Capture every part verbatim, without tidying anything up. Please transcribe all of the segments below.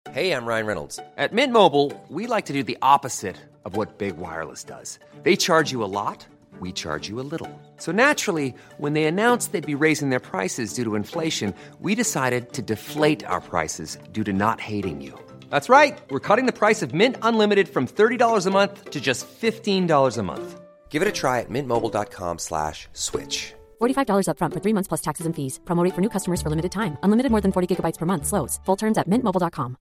Hey, I'm Ryan Reynolds. At Mint Mobile, we like to do the opposite of what Big Wireless does. They charge you a lot, we charge you a little. So naturally, when they announced they'd be raising their prices due to inflation, we decided to deflate our prices due to not hating you. That's right. We're cutting the price of Mint Unlimited from thirty dollars a month to just fifteen dollars a month. Give it a try at mintmobile.com slash switch. forty-five dollars up front for three months plus taxes and fees. Promo rate for new customers for limited time. Unlimited more than forty gigabytes per month. Slows full terms at mint mobile dot com.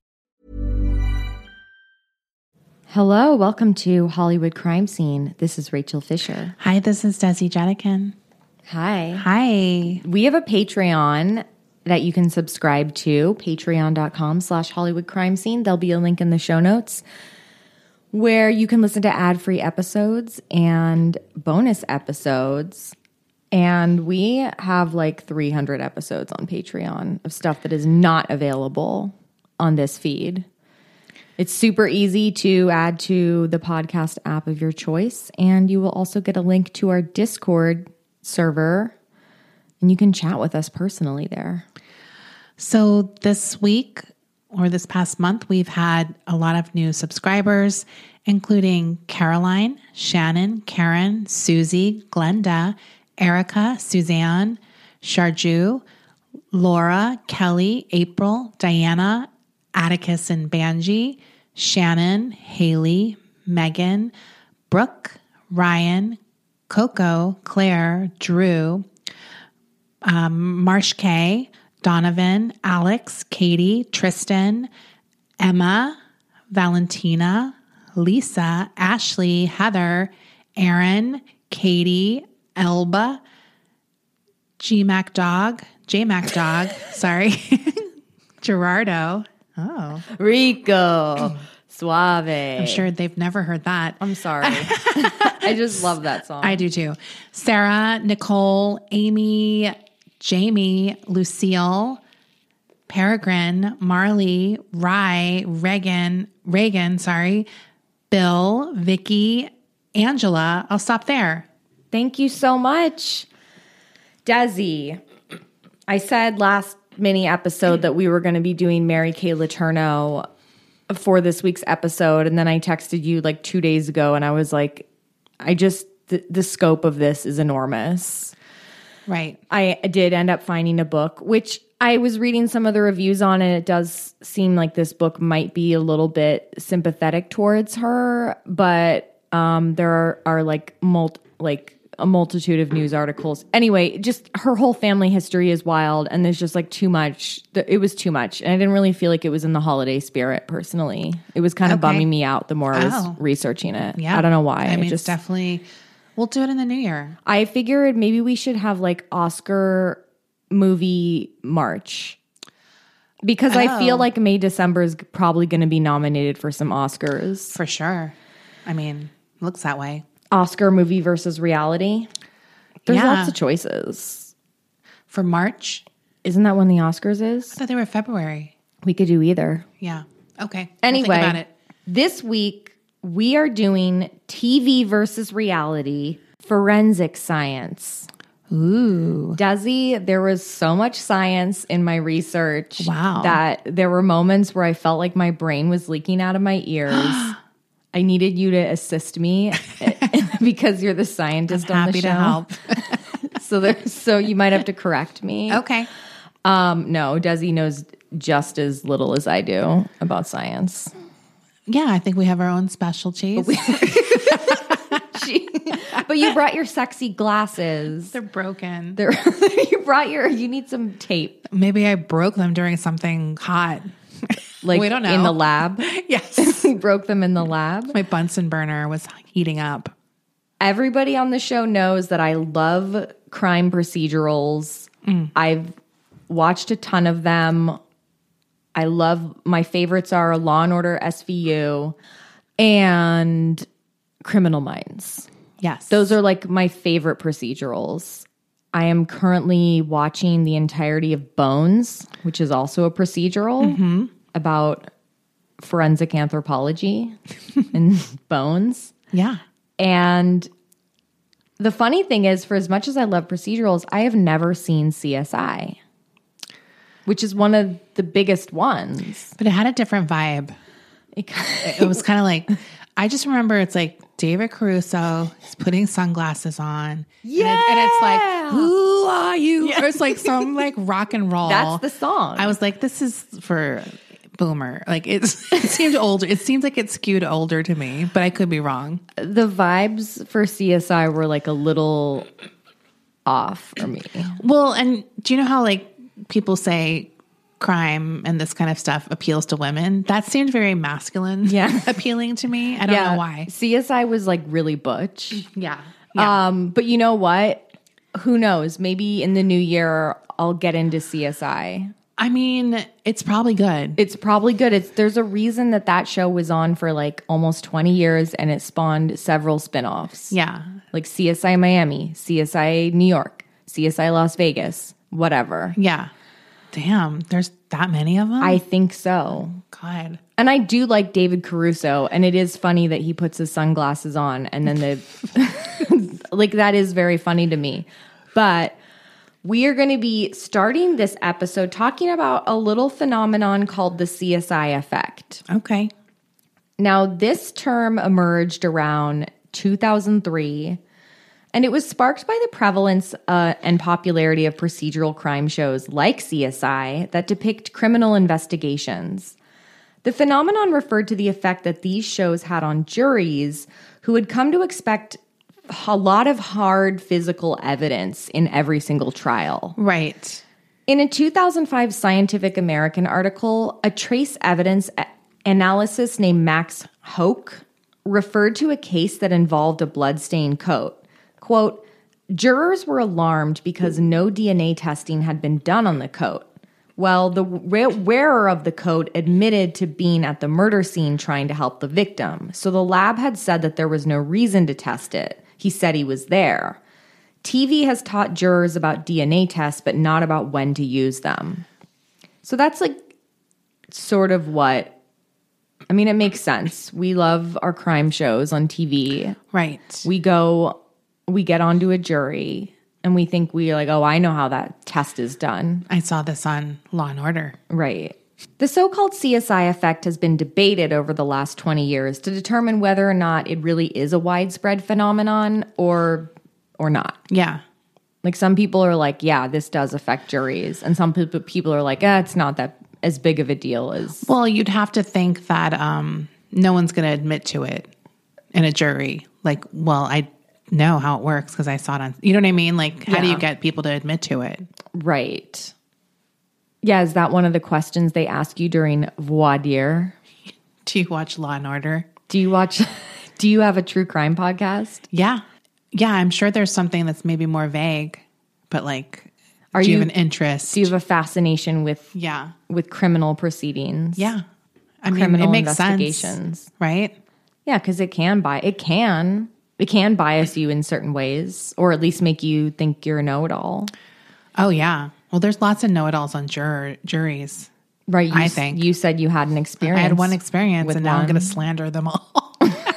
Hello, welcome to Hollywood Crime Scene. This is Rachel Fisher. Hi, this is Desi Jenikin. Hi. Hi. We have a Patreon that you can subscribe to, patreon.com slash Hollywood Crime Scene. There'll be a link in the show notes where you can listen to ad-free episodes and bonus episodes. And we have like three hundred episodes on Patreon of stuff that is not available on this feed. It's super easy to add to the podcast app of your choice, and you will also get a link to our Discord server, and you can chat with us personally there. So this week, or this past month, we've had a lot of new subscribers, including Caroline, Shannon, Karen, Susie, Glenda, Erica, Suzanne, Sharju, Laura, Kelly, April, Diana, Atticus and Banji, Shannon, Haley, Megan, Brooke, Ryan, Coco, Claire, Drew, um, Marsh K, Donovan, Alex, Katie, Tristan, Emma, Valentina, Lisa, Ashley, Heather, Aaron, Katie, Elba, G Mac Dog, J Mac Dog, sorry, Gerardo. Oh. Rico. Suave. I'm sure they've never heard that. I'm sorry. I just love that song. I do too. Sarah, Nicole, Amy, Jamie, Lucille, Peregrine, Marley, Rye, Reagan, Reagan, sorry, Bill, Vicky, Angela. I'll stop there. Thank you so much. Desi, I said last mini episode that we were going to be doing Mary Kay Letourneau for this week's episode, and then I texted you like two days ago, and I was like, I just, the, the scope of this is enormous. Right. I did end up finding a book, which I was reading some of the reviews on, and it does seem like this book might be a little bit sympathetic towards her, but um, there are, are like multi, like a multitude of news articles. Anyway, just her whole family history is wild, and there's just like too much. It was too much, and I didn't really feel like it was in the holiday spirit personally. It was kind of Okay. bumming me out the more I was Oh. researching it. Yeah. I don't know why. I mean, just it's definitely, we'll do it in the new year. I figured maybe we should have like Oscar movie March, because I feel Oh. like May, December is probably going to be nominated for some Oscars. For sure. I mean, looks that way. Oscar movie versus reality. There's Yeah. lots of choices. For March, Isn't that when the Oscars I is? thought they were February. We could do either. Yeah. Okay. We'll think Anyway, about it. this week we are doing T V versus reality, forensic science. Ooh. Desi, there was so much science in my research Wow. that there were moments where I felt like my brain was leaking out of my ears. I needed you to assist me because you're the scientist I'm on happy the show. to help. so there, so you might have to correct me. Okay. Um, no, Desi knows just as little as I do about science. Yeah, I think we have our own specialties. She, but you brought your sexy glasses. They're broken. They're, you brought your. You need some tape, Maybe I broke them during something hot. like We don't know. in the lab. Yes. You broke them in the lab. My Bunsen burner was heating up. Everybody on the show knows that I love crime procedurals. Mm. I've watched a ton of them. I love, my favorites are Law and Order S V U and Criminal Minds. Yes. Those are like my favorite procedurals. I am currently watching the entirety of Bones, which is also a procedural Mm-hmm. about forensic anthropology and bones. Yeah. And the funny thing is, for as much as I love procedurals, I have never seen C S I. which is one of the biggest ones. But it had a different vibe. It, It was kind of like, I just remember it's like David Caruso is putting sunglasses on. Yeah. And, it, and it's like, who are you? Or it's like some like rock and roll. That's the song. I was like, this is for boomer. Like it's, it seemed older. It seems like it skewed older to me, but I could be wrong. The vibes for C S I were like a little off for me. Well, and do you know how like people say crime and this kind of stuff appeals to women? That seemed very masculine Yeah. appealing to me. I don't know why. C S I was like really butch. Yeah. yeah. Um, but you know what? Who knows? Maybe in the new year I'll get into C S I. I mean, it's probably good. It's probably good. It's there's a reason that that show was on for like almost twenty years and it spawned several spin-offs. Yeah. Like C S I Miami, C S I New York, C S I Las Vegas, whatever. Yeah. Damn, there's that many of them? I think so. God. And I do like David Caruso, and it is funny that he puts his sunglasses on and then the like that is very funny to me. But we are going to be starting this episode talking about a little phenomenon called the C S I effect. Okay. Now, this term emerged around two thousand three, and it was sparked by the prevalence uh, and popularity of procedural crime shows like C S I that depict criminal investigations. The phenomenon referred to the effect that these shows had on juries who had come to expect a lot of hard physical evidence in every single trial. Right. In a two thousand five Scientific American article, a trace evidence a- analysis named Max Hoke referred to a case that involved a bloodstained coat. Quote, jurors were alarmed because no D N A testing had been done on the coat. Well, the wearer of the coat admitted to being at the murder scene trying to help the victim. So the lab had said that there was no reason to test it. He said he was there. T V has taught jurors about D N A tests, but not about when to use them. So that's like sort of what, I mean, it makes sense. We love our crime shows on T V. Right. We go, we get onto a jury and we think we're like, oh, I know how that test is done. I saw this on Law and Order. Right. The so-called C S I effect has been debated over the last twenty years to determine whether or not it really is a widespread phenomenon or or not. Yeah. Like some people are like, yeah, this does affect juries. And some people people are like, eh, it's not that as big of a deal as... Well, you'd have to think that um, no one's going to admit to it in a jury. Like, well, I know how it works because I saw it on... You know what I mean? Like, how do Yeah. you get people to admit to it? Right. Yeah, is that one of the questions they ask you during voir dire? Do you watch Law and Order? Do you watch... Do you have a true crime podcast? Yeah. Yeah, I'm sure there's something that's maybe more vague, but like, Are do you you- have an interest? Do you have a fascination with yeah. with criminal proceedings? Yeah. I mean, Criminal it makes sense, investigations. right? Yeah, because it can buy it can it can bias you in certain ways, or at least make you think you're a know-it-all. Oh, yeah. Well, there's lots of know-it-alls on jur- juries. Right? You, I s- think. you said you had an experience. I had one experience, with and now I'm one. going to slander them all.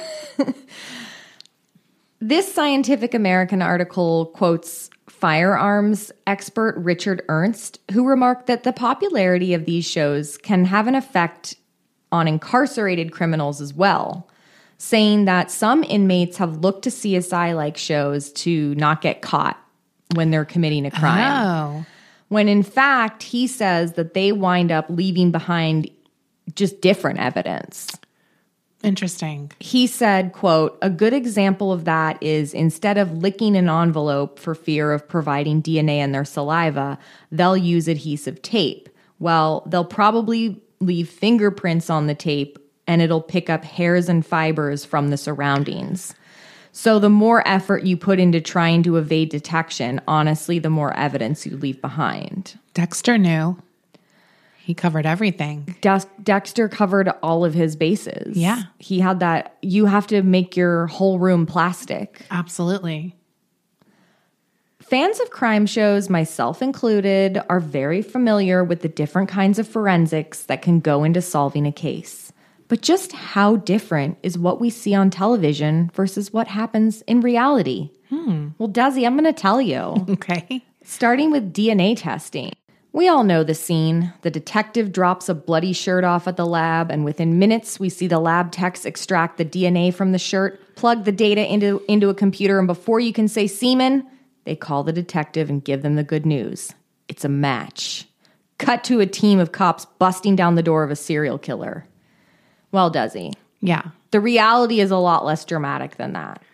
This Scientific American article quotes firearms expert Richard Ernst, who remarked that the popularity of these shows can have an effect on incarcerated criminals as well, saying that some inmates have looked to C S I-like shows to not get caught when they're committing a crime. Oh. When in fact, he says that they wind up leaving behind just different evidence. Interesting. He said, quote, a good example of that is instead of licking an envelope for fear of providing D N A in their saliva, they'll use adhesive tape. Well, they'll probably leave fingerprints on the tape and it'll pick up hairs and fibers from the surroundings. So the more effort you put into trying to evade detection, honestly, the more evidence you leave behind. Dexter knew. He covered everything. Dex- Dexter covered all of his bases. Yeah. He had that, you have to make your whole room plastic. Absolutely. Fans of crime shows, myself included, are very familiar with the different kinds of forensics that can go into solving a case. But just how different is what we see on television versus what happens in reality? Hmm. Well, Desi, I'm going to tell you. Okay. Starting with D N A testing. We all know the scene. The detective drops a bloody shirt off at the lab, and within minutes, we see the lab techs extract the D N A from the shirt, plug the data into, into a computer, and before you can say semen, they call the detective and give them the good news. It's a match. Cut to a team of cops busting down the door of a serial killer. Well, does he? Yeah. The reality is a lot less dramatic than that.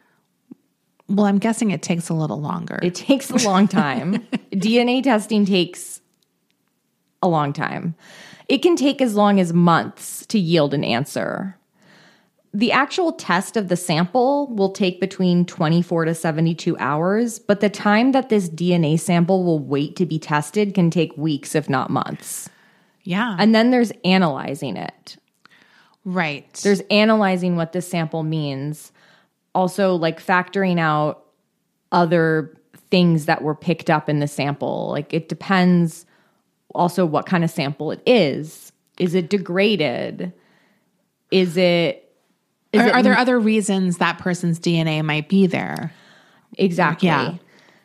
Well, I'm guessing it takes a little longer. It takes a long time. D N A testing takes a long time. It can take as long as months to yield an answer. The actual test of the sample will take between twenty-four to seventy-two hours, but the time that this D N A sample will wait to be tested can take weeks, if not months. Yeah. And then there's analyzing it. Right. There's analyzing what this sample means. Also, like factoring out other things that were picked up in the sample. Like it depends also what kind of sample it is. Is it degraded? Is it... Is are, it are there other reasons that person's D N A might be there? Exactly. Yeah.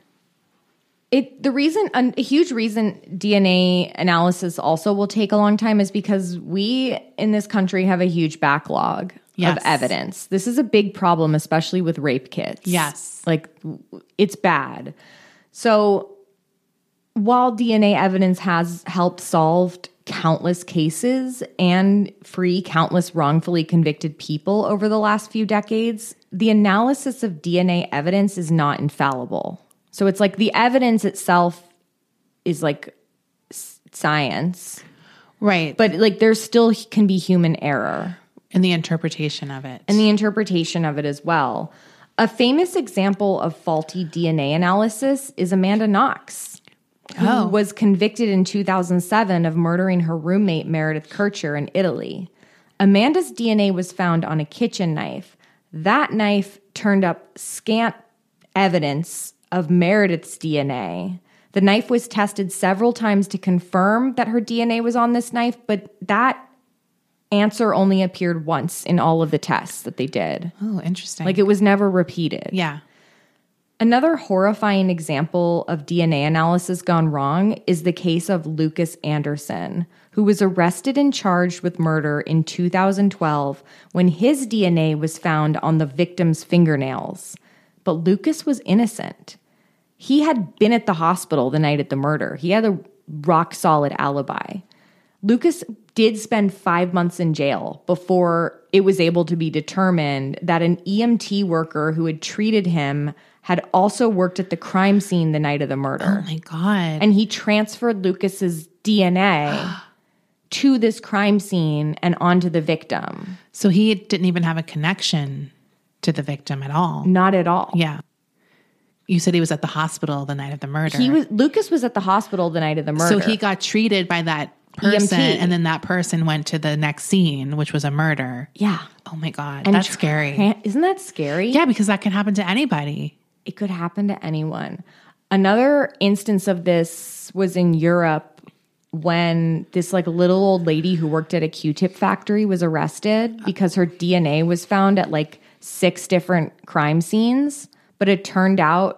It the reason a huge reason D N A analysis also will take a long time is because we in this country have a huge backlog yes. of evidence. This is a big problem, especially with rape kits. Yes. Like it's bad. So while D N A evidence has helped solve countless cases and free countless wrongfully convicted people over the last few decades, the analysis of D N A evidence is not infallible. So it's like the evidence itself is like s- science. Right. But like there still can be human error. In the interpretation of it. And the interpretation of it as well. A famous example of faulty D N A analysis is Amanda Knox, who Oh. was convicted in two thousand seven of murdering her roommate Meredith Kircher in Italy. Amanda's D N A was found on a kitchen knife. That knife turned up scant evidence of Meredith's D N A. The knife was tested several times to confirm that her D N A was on this knife, but that answer only appeared once in all of the tests that they did. Oh, interesting. Like it was never repeated. Yeah. Another horrifying example of D N A analysis gone wrong is the case of Lucas Anderson, who was arrested and charged with murder in two thousand twelve when his D N A was found on the victim's fingernails. But Lucas was innocent. He had been at the hospital the night at the murder. He had a rock-solid alibi. Lucas did spend five months in jail before it was able to be determined that an E M T worker who had treated him had also worked at the crime scene the night of the murder. Oh my God. And he transferred Lucas's D N A to this crime scene and onto the victim. So he didn't even have a connection to the victim at all. Not at all. Yeah. You said he was at the hospital the night of the murder. He was Lucas was at the hospital the night of the murder. So he got treated by that person, E M T. and then that person went to the next scene, which was a murder. Yeah. Oh my God. And That's tra- scary. Isn't that scary? Yeah, because that can happen to anybody. It could happen to anyone. Another instance of this was in Europe when this like little old lady who worked at a Q-tip factory was arrested because her D N A was found at like six different crime scenes, but it turned out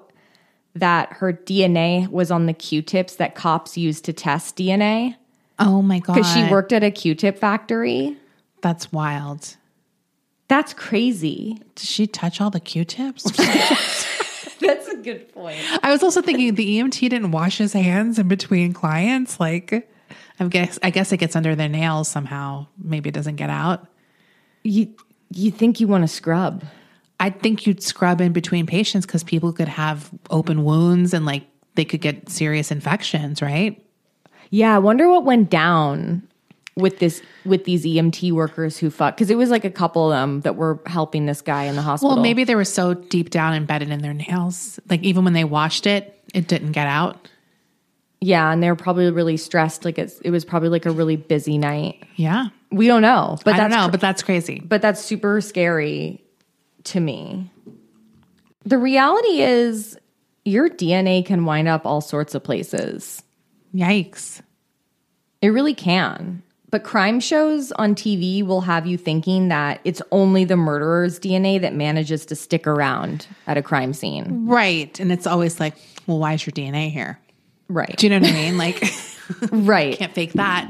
that her D N A was on the Q-tips that cops used to test D N A Oh my God. because she worked at a Q-tip factory. That's wild. That's crazy. Did she touch all the Q-tips? That's a good point. I was also thinking the E M T didn't wash his hands in between clients. Like, I guess I guess it gets under their nails somehow. Maybe it doesn't get out. You you think you want to scrub? I think you'd scrub in between patients because people could have open wounds and like they could get serious infections, right? Yeah, I wonder what went down with this with these E M T workers who fucked, because it was like a couple of them that were helping this guy in the hospital. Well, maybe they were so deep down embedded in their nails, like even when they washed it, it didn't get out. Yeah, and they were probably really stressed. Like it's, it was probably like a really busy night. Yeah, We don't know, but I that's don't know, cr- but that's crazy. but that's super scary to me. The reality is, your D N A can wind up all sorts of places. Yikes! It really can. But crime shows on T V will have you thinking that it's only the murderer's D N A that manages to stick around at a crime scene. Right, and it's always like, well, why is your D N A here? Right. Do you know what I mean? Like, Right. Can't fake that.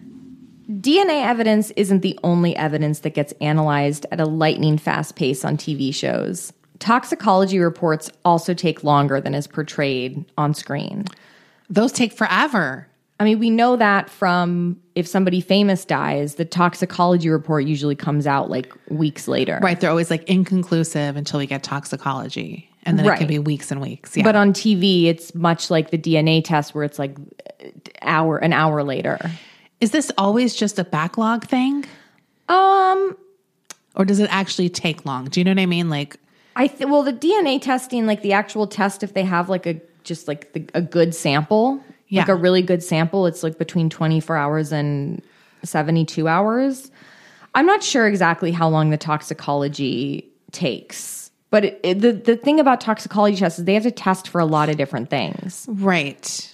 D N A evidence isn't the only evidence that gets analyzed at a lightning fast pace on T V shows. Toxicology reports also take longer than is portrayed on screen. Those take forever. I mean, we know that from if somebody famous dies, the toxicology report usually comes out like weeks later. Right. They're always like inconclusive until we get toxicology. And then Right. it can be weeks and weeks. Yeah. But on T V, it's much like the D N A test where it's like hour an hour later. Is this always just a backlog thing? Um, Or does it actually take long? Do you know what I mean? Like, I th- well, the D N A testing, like the actual test, if they have like a just like the, a good sample, like Yeah. a really good sample, it's like between twenty-four hours and seventy-two hours. I'm not sure exactly how long the toxicology takes, but it, it, the the thing about toxicology tests is they have to test for a lot of different things. right.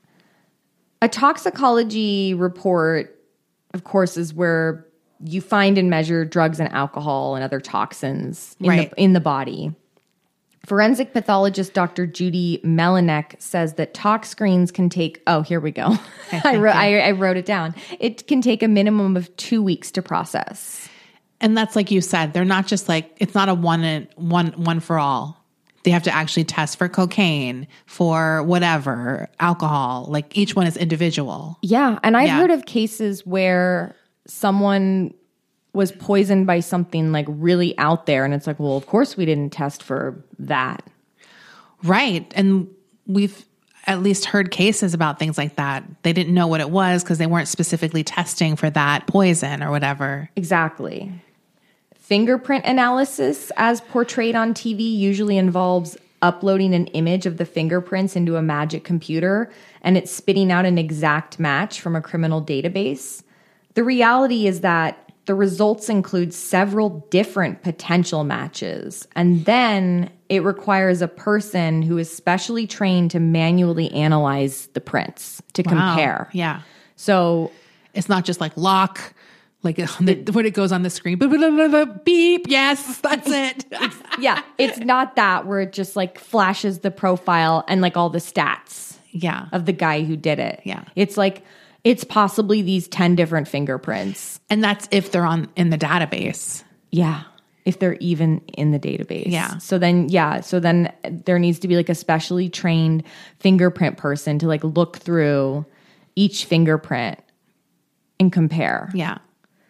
A toxicology report, of course, is where you find and measure drugs and alcohol and other toxins in, Right. the, in the body. Forensic pathologist Doctor Judy Melinek says that tox screens can take, oh, here we go. I, wrote, I, I wrote it down. It can take a minimum of two weeks to process. And that's like you said, they're not just like, it's not a one and one, one for all. They have to actually test for cocaine, for whatever, alcohol. Like each one is individual. Yeah. And I've Yeah. heard of cases where someone was poisoned by something like really out there. And it's like, well, of course we didn't test for that. Right. And we've at least heard cases about things like that. They didn't know what it was because they weren't specifically testing for that poison or whatever. Exactly. Fingerprint analysis, as portrayed on T V, usually involves uploading an image of the fingerprints into a magic computer and it's spitting out an exact match from a criminal database. The reality is that the results include several different potential matches, and then it requires a person who is specially trained to manually analyze the prints to Wow. compare. Yeah. So It's not just like lock, like on the, when it goes on the screen, blah, blah, blah, blah, beep. Yes, that's it. yeah, it's not that where it just like flashes the profile and like all the stats yeah. of the guy who did it. Yeah. It's like, it's possibly these ten different fingerprints. And that's if they're on in the database. Yeah. If they're even in the database. Yeah. So then, yeah. So then there needs to be like a specially trained fingerprint person to like look through each fingerprint and compare. Yeah.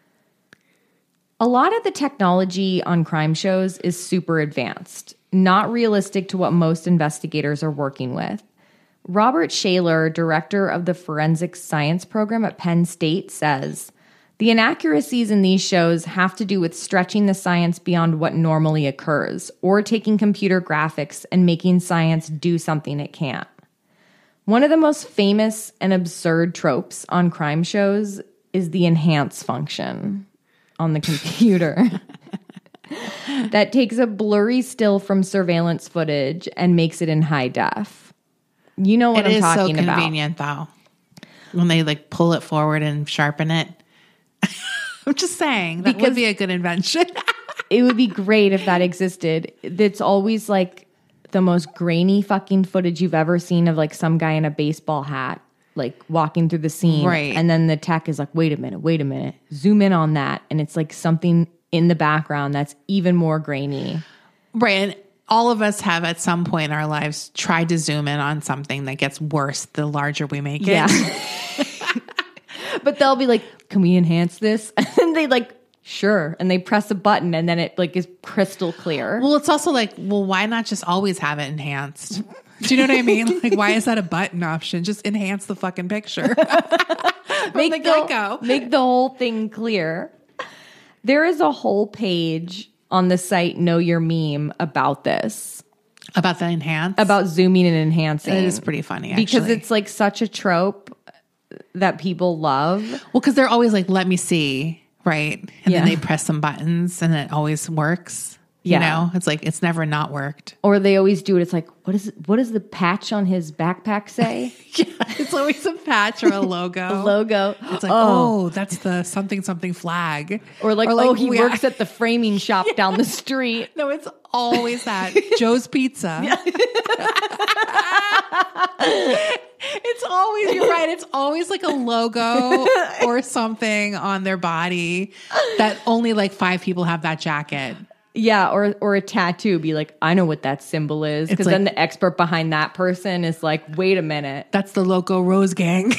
A lot of the technology on crime shows is super advanced, not realistic to what most investigators are working with. Robert Shaler, director of the Forensic Science Program at Penn State, says, the inaccuracies in these shows have to do with stretching the science beyond what normally occurs, or taking computer graphics and making science do something it can't. One of the most famous and absurd tropes on crime shows is the enhance function on the computer that takes a blurry still from surveillance footage and makes it in high def. You know what It I'm is so talking about. convenient though. When they like pull it forward and sharpen it. I'm just saying that Because- would be a good invention. It would be great if that existed. It's always like the most grainy fucking footage you've ever seen of like some guy in a baseball hat, like walking through the scene. Right. And then the tech is like, wait a minute, wait a minute, zoom in on that. And it's like something in the background that's even more grainy. Right. And all of us have at some point in our lives tried to zoom in on something that gets worse the larger we make it. Yeah. But they'll be like, can we enhance this? And they like, sure. And they press a button and then it like is crystal clear. Well, it's also like, well, why not just always have it enhanced? Do you know what I mean? Like, why is that a button option? Just enhance the fucking picture. make the the, get-go. make the whole thing clear. There is a whole page on the site Know Your Meme about this, About the enhance? about zooming and enhancing. It is pretty funny, actually. because it's like such a trope that people love. Well, because they're always like, let me see, right? And Yeah. then they press some buttons and it always works. You Yeah. know, it's like, it's never not worked. Or they always do it. It's like, what is what does the patch on his backpack say? Yeah, it's always a patch or a logo. Logo. It's like, oh. that's the something something flag. Or like, oh, he we- works at the framing shop down the street. No, it's always that. Joe's Pizza. It's always, you're right. It's always like a logo or something on their body that only like five people have that jacket. Yeah, or or a tattoo. Be like, I know what that symbol is. Because like- then the expert behind that person is like, wait a minute. That's the Loco Rose Gang.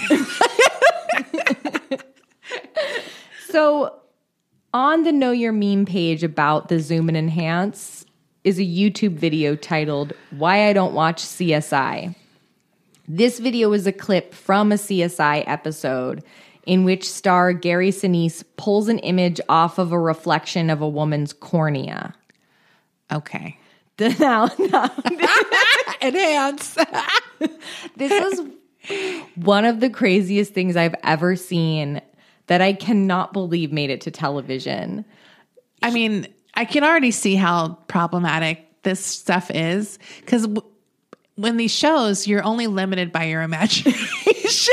So on the Know Your Meme page about the Zoom and Enhance is a YouTube video titled Why I Don't Watch C S I. This video is a clip from a C S I episode in which star Gary Sinise pulls an image off of a reflection of a woman's cornea. Okay. Now, now Enhance. this is one of the craziest things I've ever seen that I cannot believe made it to television. I mean, I can already see how problematic this stuff is because w- when these shows, you're only limited by your imagination,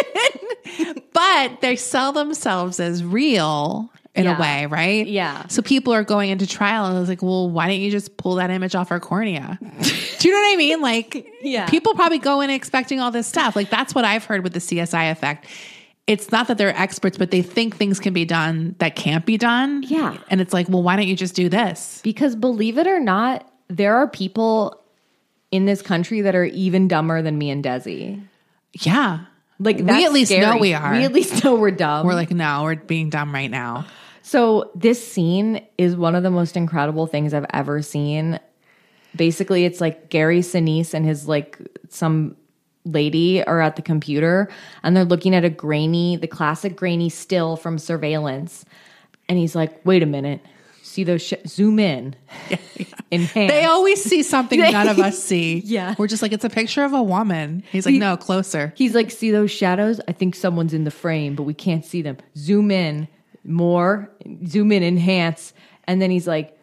but they sell themselves as real in Yeah. a way, right? Yeah. So people are going into trial and it's like, well, why don't you just pull that image off our cornea? Do you know what I mean? Like, Yeah. people probably go in expecting all this stuff. Like, that's what I've heard with the C S I effect. It's not that they're experts, but they think things can be done that can't be done. Yeah. And it's like, well, why don't you just do this? Because believe it or not, there are people in this country that are even dumber than me and Desi. Yeah. Like, we that's at least scary. know we are. We at least know we're dumb. We're like, no, we're being dumb right now. So this scene is one of the most incredible things I've ever seen. Basically, it's like Gary Sinise and his like some lady are at the computer and they're looking at a grainy, the classic grainy still from Surveillance. And he's like, wait a minute. See those, sh- zoom in. Enhance. They always see something none of us see. Yeah. We're just like, it's a picture of a woman. He's like, no, closer. He's like, see those shadows? I think someone's in the frame, but we can't see them. Zoom in more, zoom in, enhance. And then he's like,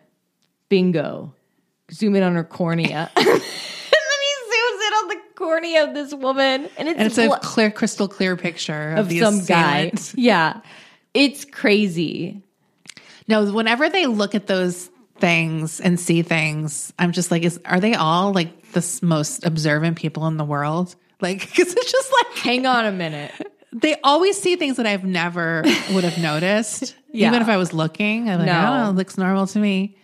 bingo. Zoom in on her cornea. And then he zooms in on the cornea of this woman. And it's, And it's a blo- clear, crystal clear picture of, of the some guy. assailant. Yeah. It's crazy. No, whenever they look at those things and see things, I'm just like, is are they all like the s- most observant people in the world? Like, because it's just like, Hang on a minute. they always see things that I've never would have noticed. Yeah. Even if I was looking, I'm like, No. I don't know, it looks normal to me.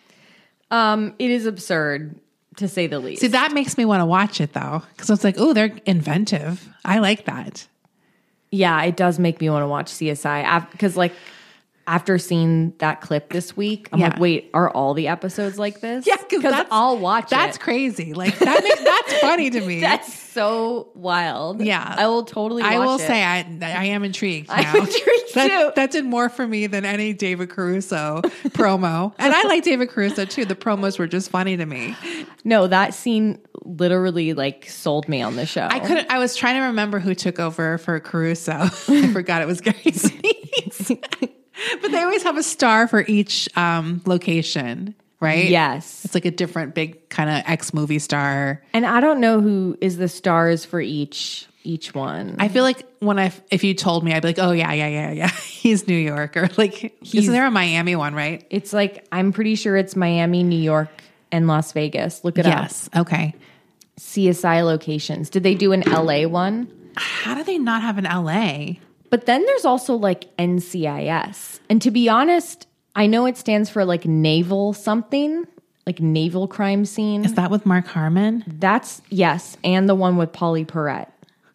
Um, it is absurd, to say the least. See, that makes me want to watch it though. Because it's like, oh, they're inventive. I like that. Yeah, it does make me want to watch C S I. Because, like, after seeing that clip this week, I'm Yeah. like, wait, are all the episodes like this? Yeah, because that's I'll watch That's it. crazy. Like that makes, that's funny to me. That's so wild. Yeah. I will totally watch I will it. say I I am intrigued now. I'm intrigued that, too. That did more for me than any David Caruso promo. And I like David Caruso too. The promos were just funny to me. No, that scene literally, like, sold me on the show. I couldn't I was trying to remember who took over for Caruso. I forgot it was Gary Sinise. But they always have a star for each um, location, right? Yes. It's like a different big kind of ex movie star. And I don't know who is the stars for each each one. I feel like when I, if you told me, I'd be like, oh yeah, yeah, yeah, yeah. He's New York, or like, isn't there a Miami one, right? It's like, I'm pretty sure it's Miami, New York, and Las Vegas. Look it up. Yes. Okay. C S I locations. Did they do an L A one? How do they not have an L A? But then there's also like N C I S. And to be honest, I know it stands for like naval something, like naval crime scene. Is that with Mark Harmon? That's, yes. And the one with Polly Perrette.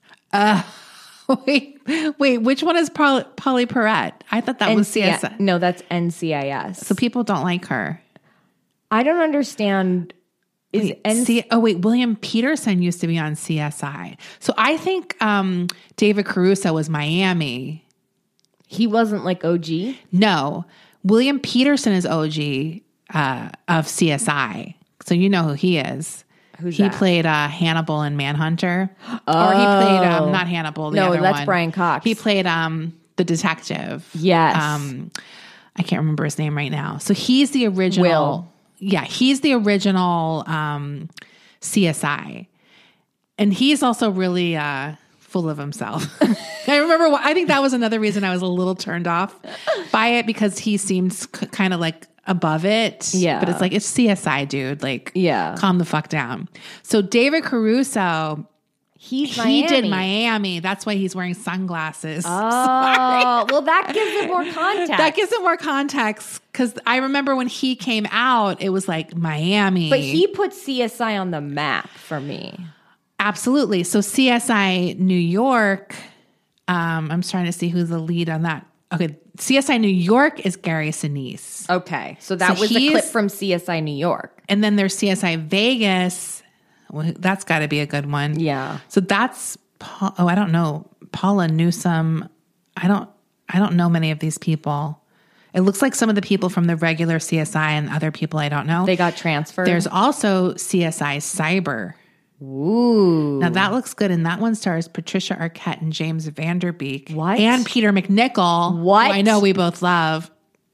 Wait, wait. Which one is Polly, Polly Perrette? I thought that was C S I. No, that's N C I S. So people don't like her. I don't understand. Is Wait, N- C- oh wait, William Peterson used to be on C S I. So I think um, David Caruso was Miami. he wasn't like O G? No, William Peterson is O G uh, of C S I. So you know who he is. Who's he that? played uh, Hannibal in Manhunter. Oh. Or he played, um, not Hannibal, the No, other that's one. Brian Cox. He played um, the detective. Yes. Um, I can't remember his name right now. So he's the original. Will. Yeah, he's the original um, C S I. And he's also really uh, full of himself. I remember, I think that was another reason I was a little turned off by it, because he seems c- kind of like above it. Yeah. But it's like, it's C S I, dude. Like, Yeah. calm the fuck down. So David Caruso, He's He Miami. did Miami. That's why he's wearing sunglasses. Oh, well, that gives it more context. That gives it more context because I remember when he came out, it was like Miami. But he put C S I on the map for me. Absolutely. So C S I New York, um, I'm trying to see who's the lead on that. Okay, C S I New York is Gary Sinise. Okay, so that So was the he's- clip from C S I New York. And then there's C S I Vegas. Well, that's got to be a good one. Yeah. So that's Pa- oh, I don't know, Paula Newsome. I don't I don't know many of these people. It looks like some of the people from the regular C S I and other people I don't know. They got transferred. There's also C S I Cyber. Ooh. Now that looks good, and that one stars Patricia Arquette and James Vanderbeek. What? And Peter McNichol. What? Who I know we both love.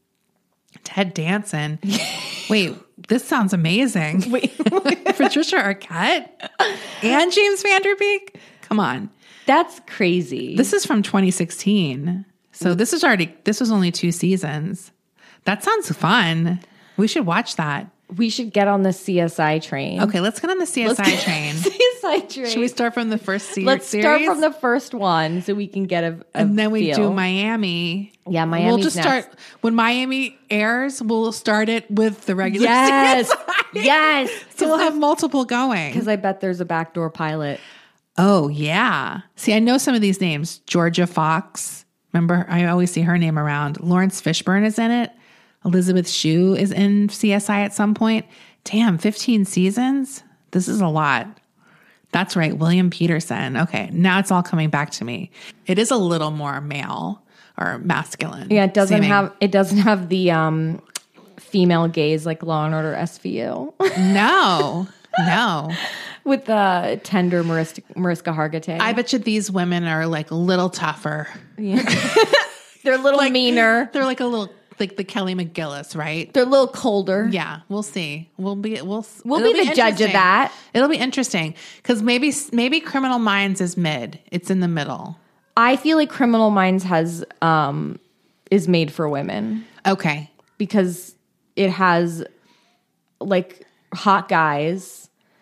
Ted Danson. Wait, this sounds amazing. Wait. Patricia Arquette and James Vanderbeek? Come on. That's crazy. This is from twenty sixteen. So this is already, this was only two seasons. That sounds fun. We should watch that. we should get on the C S I train. Okay, let's get on the C S I train. C S I train. Should we start from the first se- Let's series? start from the first one so we can get a, a and then we feel. do Miami. Yeah, We'll Miami's just next. start when Miami airs. We'll start it with the regular. Yes, C S I. yes. So we'll have multiple going. Because I bet there's a backdoor pilot. Oh yeah. See, I know some of these names. Georgia Fox. Remember, I always see her name around. Lawrence Fishburne is in it. Elizabeth Shue is in C S I at some point. Damn, fifteen seasons? This is a lot. That's right, William Peterson. Okay, now it's all coming back to me. It is a little more male or masculine. Yeah, it doesn't seeming. have it doesn't have the um, female gaze like Law and Order S V U No, no. with the tender Mariska, Mariska Hargitay. I bet you these women are like a little tougher. They're a little meaner. They're like a little like the Kelly McGillis, right? They're a little colder. Yeah, we'll see. We'll be we'll We'll it'll be the judge of interesting. that. It'll be interesting because maybe maybe Criminal Minds is mid. It's in the middle. I feel like Criminal Minds has um, is made for women Okay. because it has like hot guys.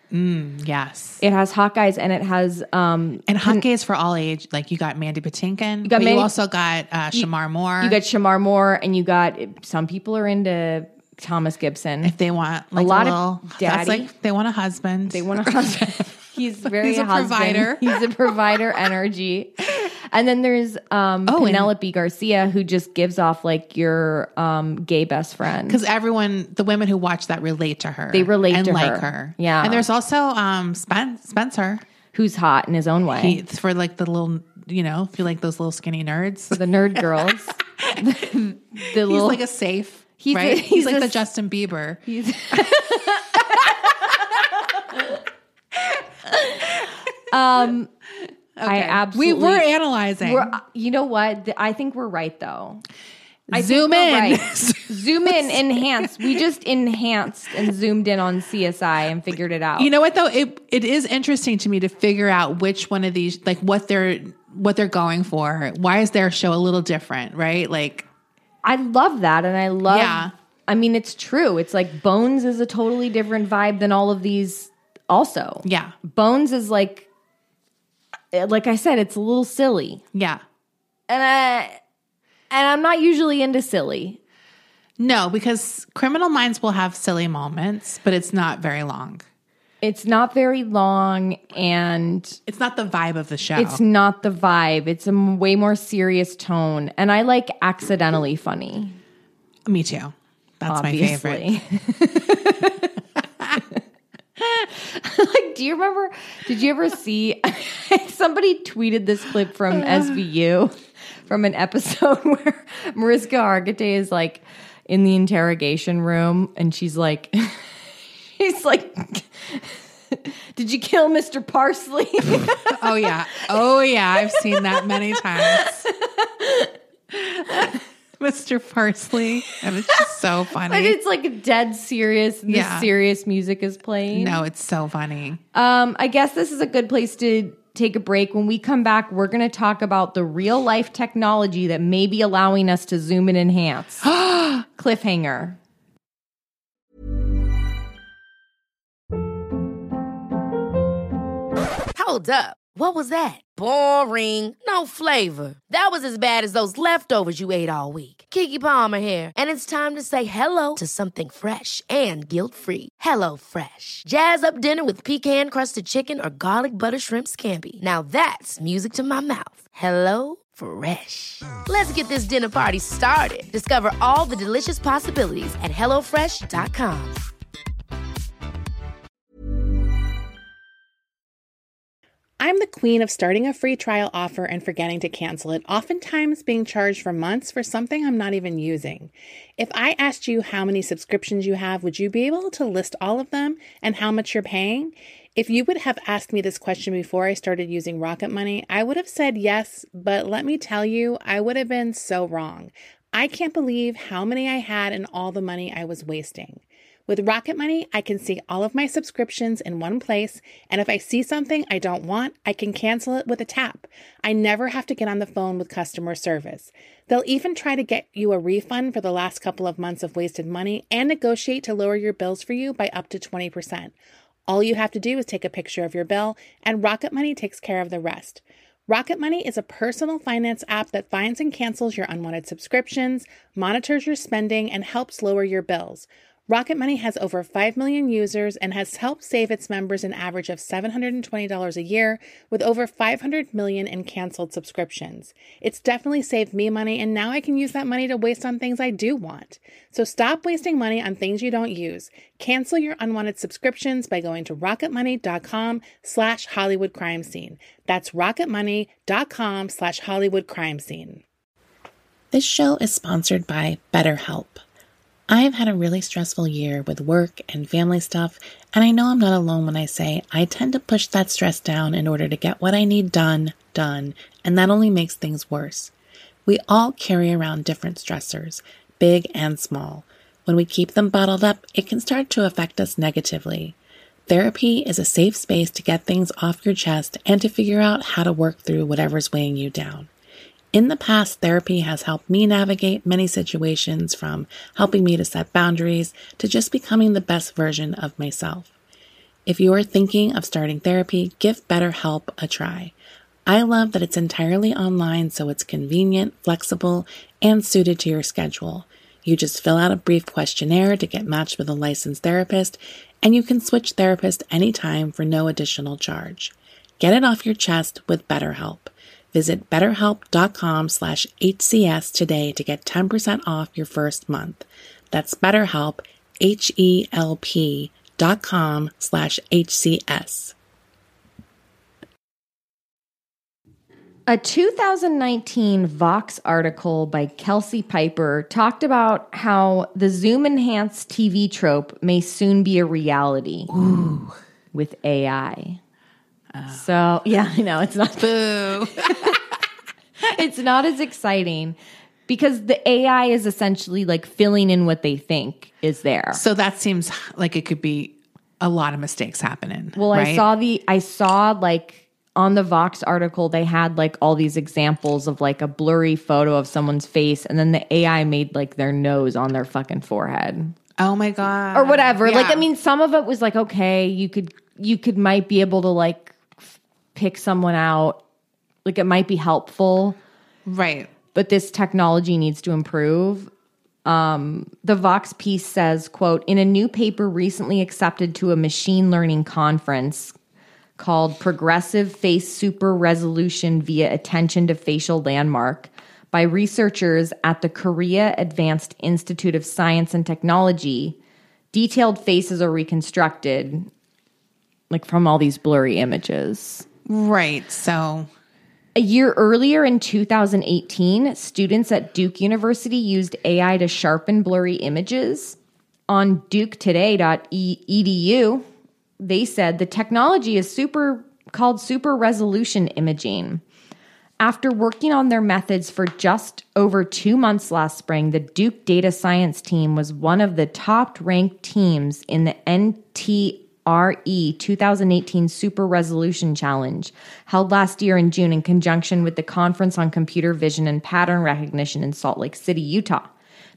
Yes. It has hot guys and it has um, And hot gays for all age. Like you got Mandy Patinkin. You got but Mandy- you also got uh, Shamar Moore. you got Shamar Moore and you got some people are into Thomas Gibson. if they want like lot a of little, daddy. That's like they want a husband. They want a husband. He's very He's a husband. provider. He's a provider energy. And then there's um, Oh, and- Penelope Garcia, who just gives off like your um, gay best friend. Because everyone, the women who watch that relate to her. They relate and to like her. her. Yeah. And there's also um, Spen- Spencer. Who's hot in his own way. He, for like the little, you know, if you like those little skinny nerds. the nerd girls. the, the He's little, like a safe, He's right? a- he's, he's like a- the Justin Bieber. he's um, I absolutely. We were analyzing. We're, you know what? Th- I think we're right though. I Zoom think we're in. right. Zoom in, enhance. We just enhanced and zoomed in on C S I and figured it out. You know what though? It it is interesting to me to figure out which one of these, like what they're what they're going for. Why is their show a little different, right? Like, I love that, and I love. Yeah. I mean, it's true. It's like Bones is a totally different vibe than all of these. Also, yeah, Bones is like, like I said, it's a little silly, yeah. and I, and I'm not usually into silly. No, because Criminal Minds will have silly moments, but it's not very long. It's not very long, and It's not the vibe of the show. it's not the vibe. It's a m- way more serious tone, and I like accidentally funny. Me too. That's Obviously. my favorite. Like, do you remember? Did you ever see? Somebody tweeted this clip from S V U from an episode where Mariska Hargitay is like in the interrogation room, and she's like, she's like, "Did you kill Mister Parsley?" Oh yeah. Oh yeah. I've seen that many times. Mister Parsley. And it's just so funny. And it's like dead serious. And Yeah. the serious music is playing. No, it's so funny. Um, I guess this is a good place to take a break. When we come back, we're going to talk about the real life technology that may be allowing us to zoom and enhance. Cliffhanger. Hold up. What was that? Boring. No flavor. That was as bad as those leftovers you ate all week. Keke Palmer here, and it's time to say hello to something fresh and guilt-free. Hello Fresh. Jazz up dinner with pecan-crusted chicken or garlic butter shrimp scampi. Now that's music to my mouth. Hello Fresh. Let's get this dinner party started. Discover all the delicious possibilities at hello fresh dot com. I'm the queen of starting a free trial offer and forgetting to cancel it, oftentimes being charged for months for something I'm not even using. If I asked you how many subscriptions you have, would you be able to list all of them and how much you're paying? If you would have asked me this question before I started using Rocket Money, I would have said yes, but let me tell you, I would have been so wrong. I can't believe how many I had and all the money I was wasting. With Rocket Money, I can see all of my subscriptions in one place, and if I see something I don't want, I can cancel it with a tap. I never have to get on the phone with customer service. They'll even try to get you a refund for the last couple of months of wasted money and negotiate to lower your bills for you by up to twenty percent. All you have to do is take a picture of your bill, and Rocket Money takes care of the rest. Rocket Money is a personal finance app that finds and cancels your unwanted subscriptions, monitors your spending, and helps lower your bills. Rocket Money has over five million users and has helped save its members an average of seven hundred twenty dollars a year with over five hundred million in canceled subscriptions. It's definitely saved me money, and now I can use that money to waste on things I do want. So stop wasting money on things you don't use. Cancel your unwanted subscriptions by going to rocketmoney.com slash Hollywood crime scene. That's rocketmoney.com slash Hollywood crime scene. This show is sponsored by BetterHelp. I've had a really stressful year with work and family stuff, and I know I'm not alone when I say I tend to push that stress down in order to get what I need done, done, and that only makes things worse. We all carry around different stressors, big and small. When we keep them bottled up, it can start to affect us negatively. Therapy is a safe space to get things off your chest and to figure out how to work through whatever's weighing you down. In the past, therapy has helped me navigate many situations, from helping me to set boundaries to just becoming the best version of myself. If you are thinking of starting therapy, give BetterHelp a try. I love that it's entirely online, so it's convenient, flexible, and suited to your schedule. You just fill out a brief questionnaire to get matched with a licensed therapist, and you can switch therapists anytime for no additional charge. Get it off your chest with BetterHelp. Visit betterhelp.com slash HCS today to get ten percent off your first month. That's BetterHelp, H-E-L-P dot com slash HCS. A two thousand nineteen Vox article by Kelsey Piper talked about how the Zoom-enhanced T V trope may soon be a reality. Ooh. With A I. Oh. So, yeah, I know, it's not... Boo. It's not as exciting because the A I is essentially like filling in what they think is there. So that seems like it could be a lot of mistakes happening. Well, right? I saw the, I saw like on the Vox article, they had like all these examples of like a blurry photo of someone's face, and then the A I made like their nose on their fucking forehead. Oh my God. Or whatever. Yeah. Like, I mean, some of it was like, okay, you could, you could might be able to like f- pick someone out. Like it might be helpful. Right. But this technology needs to improve. Um, the Vox piece says, quote, in a new paper recently accepted to a machine learning conference called Progressive Face Super Resolution via Attention to Facial Landmark by researchers at the Korea Advanced Institute of Science and Technology, detailed faces are reconstructed like from all these blurry images. Right. So a year earlier in two thousand eighteen, students at Duke University used A I to sharpen blurry images. On duke today dot e d u, they said the technology is super called super resolution imaging. After working on their methods for just over two months last spring, the Duke data science team was one of the top-ranked teams in the N T R E twenty eighteen Super Resolution Challenge, held last year in June in conjunction with the Conference on Computer Vision and Pattern Recognition in Salt Lake City, Utah.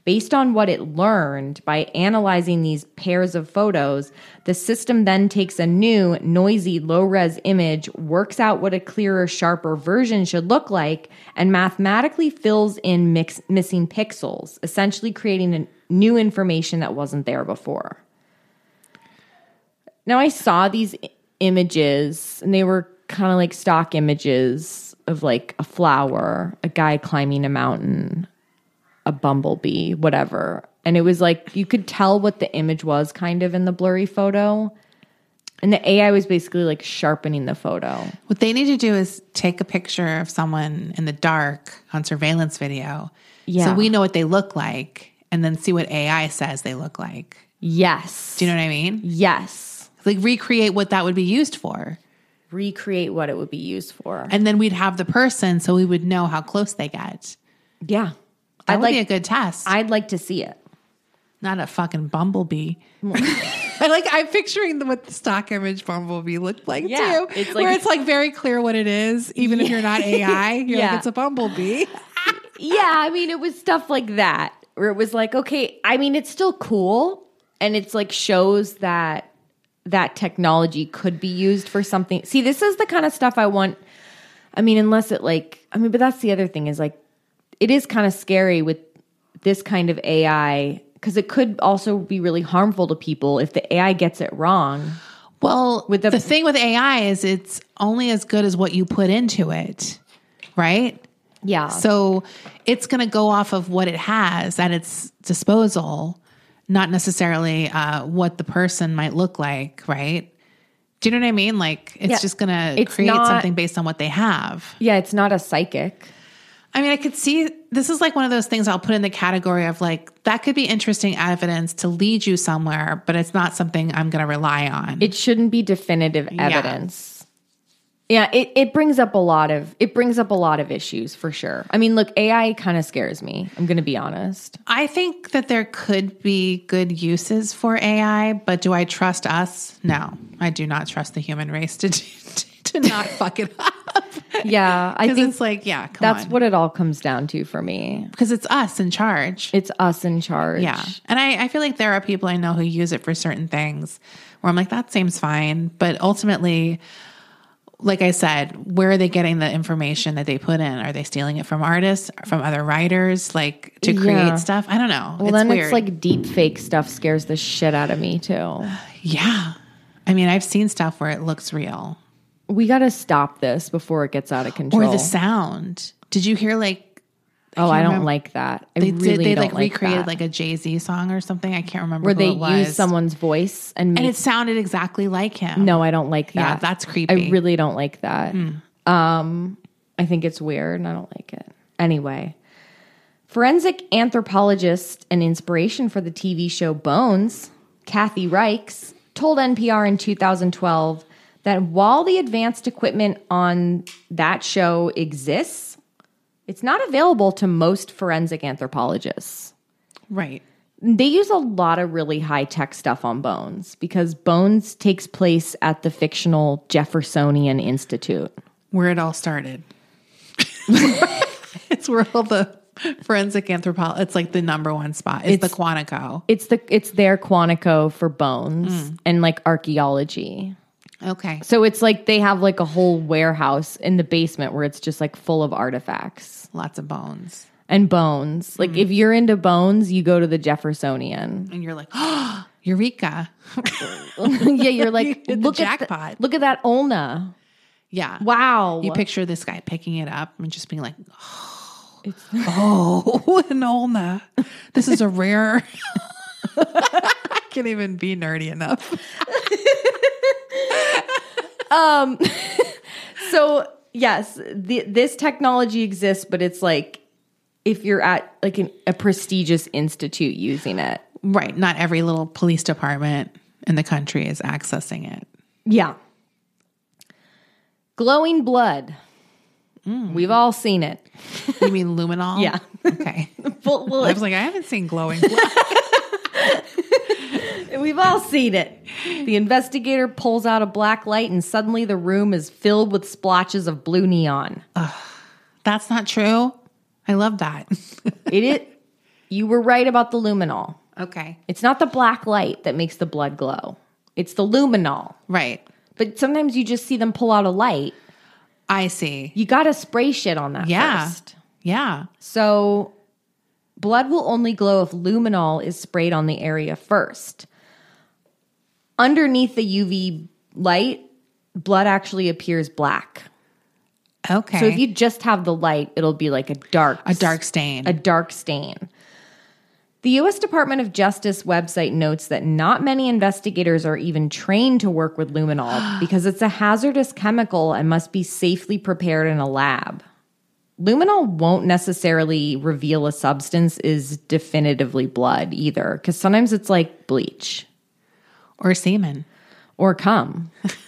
Based on what it learned by analyzing these pairs of photos, the system then takes a new, noisy, low-res image, works out what a clearer, sharper version should look like, and mathematically fills in mix- missing pixels, essentially creating a new information that wasn't there before. Now, I saw these I- images, and they were kind of like stock images of like a flower, a guy climbing a mountain, a bumblebee, whatever. And it was like, you could tell what the image was kind of in the blurry photo. And the A I was basically like sharpening the photo. What they need to do is take a picture of someone in the dark on surveillance video. Yeah. So we know what they look like, and then see what A I says they look like. Yes. Do you know what I mean? Yes. Like recreate what that would be used for. Recreate what it would be used for. And then we'd have the person so we would know how close they get. Yeah. That I'd would like, be a good test. I'd like to see it. Not a fucking bumblebee. I like, I'm picturing the, what the stock image bumblebee looked like Yeah, too. it's like- where it's like very clear what it is, even if you're not A I. You're Yeah. like, it's a bumblebee. Yeah, I mean, it was stuff like that where it was like, okay, I mean, it's still cool, and it's like shows that that technology could be used for something. See, this is the kind of stuff I want. I mean, unless it like, I mean, but that's the other thing is like, it is kind of scary with this kind of A I because it could also be really harmful to people if the A I gets it wrong. Well, With the- the thing with A I is it's only as good as what you put into it, right? Yeah. So it's going to go off of what it has at its disposal, not necessarily uh, what the person might look like, right? Do you know what I mean? Like it's Yeah. just going to It's create not- something based on what they have. yeah, it's not a psychic. I mean, I could see this is like one of those things I'll put in the category of like, that could be interesting evidence to lead you somewhere, but it's not something I'm going to rely on. It shouldn't be definitive Yeah. evidence. Yeah, it, it brings up a lot of it brings up a lot of issues for sure. I mean, look, A I kind of scares me. I'm going to be honest. I think that there could be good uses for A I, but do I trust us? No, I do not trust the human race to to not fuck it up. Yeah, I Because think it's like, yeah, come that's on. what it all comes down to for me. Because it's us in charge. It's us in charge. Yeah. And I, I feel like there are people I know who use it for certain things where I'm like, that seems fine. But ultimately, like I said, where are they getting the information that they put in? Are they stealing it from artists, from other writers, like to create Yeah. stuff? I don't know. Well, it's then weird. it's like deep fake stuff scares the shit out of me too. yeah. I mean, I've seen stuff where it looks real. We got to stop this before it gets out of control. Or the sound. Did you hear like oh, I can't don't remember- like that. I they really did they don't like like recreated that. like a Jay-Z song or something? I can't remember where who they it was. use someone's voice and and make it sounded exactly like him. No, I don't like that. Yeah, that's creepy. Hmm. I really don't like that. Um, I think it's weird and I don't like it. Anyway, forensic anthropologist and inspiration for the T V show Bones, Kathy Reichs, told N P R in two thousand twelve that while the advanced equipment on that show exists, it's not available to most forensic anthropologists. Right. They use a lot of really high-tech stuff on Bones because Bones takes place at the fictional Jeffersonian Institute. Where it all started. It's where all the forensic anthropology, it's like the number one spot. It's, It's- the Quantico. It's the it's their Quantico for bones and like archaeology. Okay. So it's like they have like a whole warehouse in the basement where it's just like full of artifacts Lots of bones. and bones. Like if you're into bones, you go to the Jeffersonian. And you're like, oh, Eureka. Yeah, you're like, You hit the look at jackpot. the, look at that ulna. Yeah. Wow. You picture this guy picking it up and just being like, oh, oh an ulna. This is a rare. I can't even be nerdy enough. So yes, the, this technology exists, but it's like if you're at like an, a prestigious institute using it. Right. Not every little police department in the country is accessing it. Yeah. Glowing blood. We've all seen it. You mean luminol? Yeah. Okay. Well, well, I was like, I haven't seen glowing blood. we've all seen it. The investigator pulls out a black light and suddenly the room is filled with splotches of blue neon. That's not true. I love that. It is. You were right about the luminol. Okay. It's not the black light that makes the blood glow. It's the luminol. Right. But sometimes you just see them pull out a light. I see. You got to spray shit on that Yeah. first. Yeah. So blood will only glow if luminol is sprayed on the area first. Underneath the U V light, blood actually appears black. Okay. So if you just have the light, it'll be like a dark a dark stain. a dark stain. The U S Department of Justice website notes that not many investigators are even trained to work with luminol because it's a hazardous chemical and must be safely prepared in a lab. Luminol won't necessarily reveal a substance is definitively blood either, because sometimes it's like bleach or semen. or cum.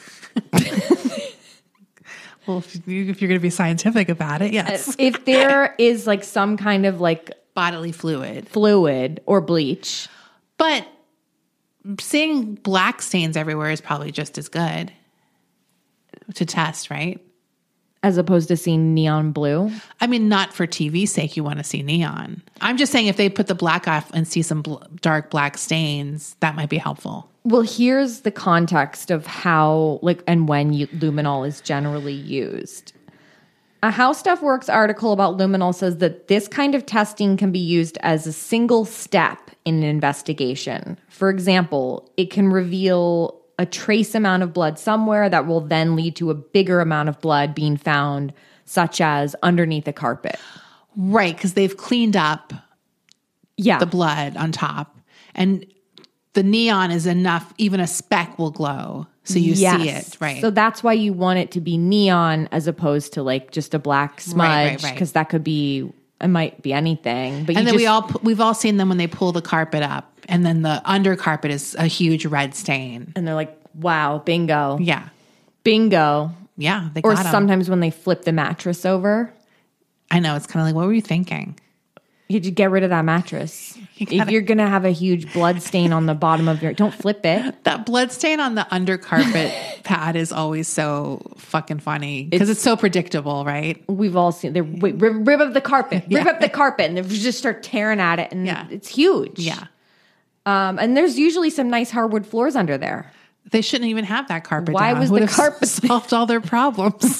Well, if, you, if you're going to be scientific about it, yes. If there is like some kind of like Bodily fluid. fluid or bleach, But seeing black stains everywhere is probably just as good to test, right? as opposed to seeing neon blue. I mean, not for T V's sake, you want to see neon. I'm just saying if they put the black off and see some bl- dark black stains, that might be helpful. Well, here's the context of how, like, and when you, luminol is generally used. A How Stuff Works article about luminol says that this kind of testing can be used as a single step in an investigation. For example, it can reveal a trace amount of blood somewhere that will then lead to a bigger amount of blood being found, such as underneath a carpet. Right, because they've cleaned up Yeah. the blood on top. And the neon is enough, even a speck will glow. So you Yes. see it, right? So that's why you want it to be neon as opposed to like just a black smudge, Right, because right, right. that could be, it might be anything. But and you then we just- all pu- we've all seen them when they pull the carpet up, and then the under carpet is a huge red stain. and they're like, wow, bingo, Yeah, bingo. yeah. They Or got 'em. sometimes when they flip the mattress over, I know, it's kind of like, what were you thinking? you just get rid of that mattress. You If gotta- you're gonna have a huge blood stain on the bottom of your, don't flip it. That blood stain on the under carpet pad is always so fucking funny because it's, so predictable, right? We've all seen. They're wait, rip, rip up the carpet, rip Yeah. up the carpet, and they just start tearing at it, and Yeah. it's huge. Yeah, Um, and there's usually some nice hardwood floors under there. they shouldn't even have that carpet. Why down. was Would the have carpet- solved all their problems?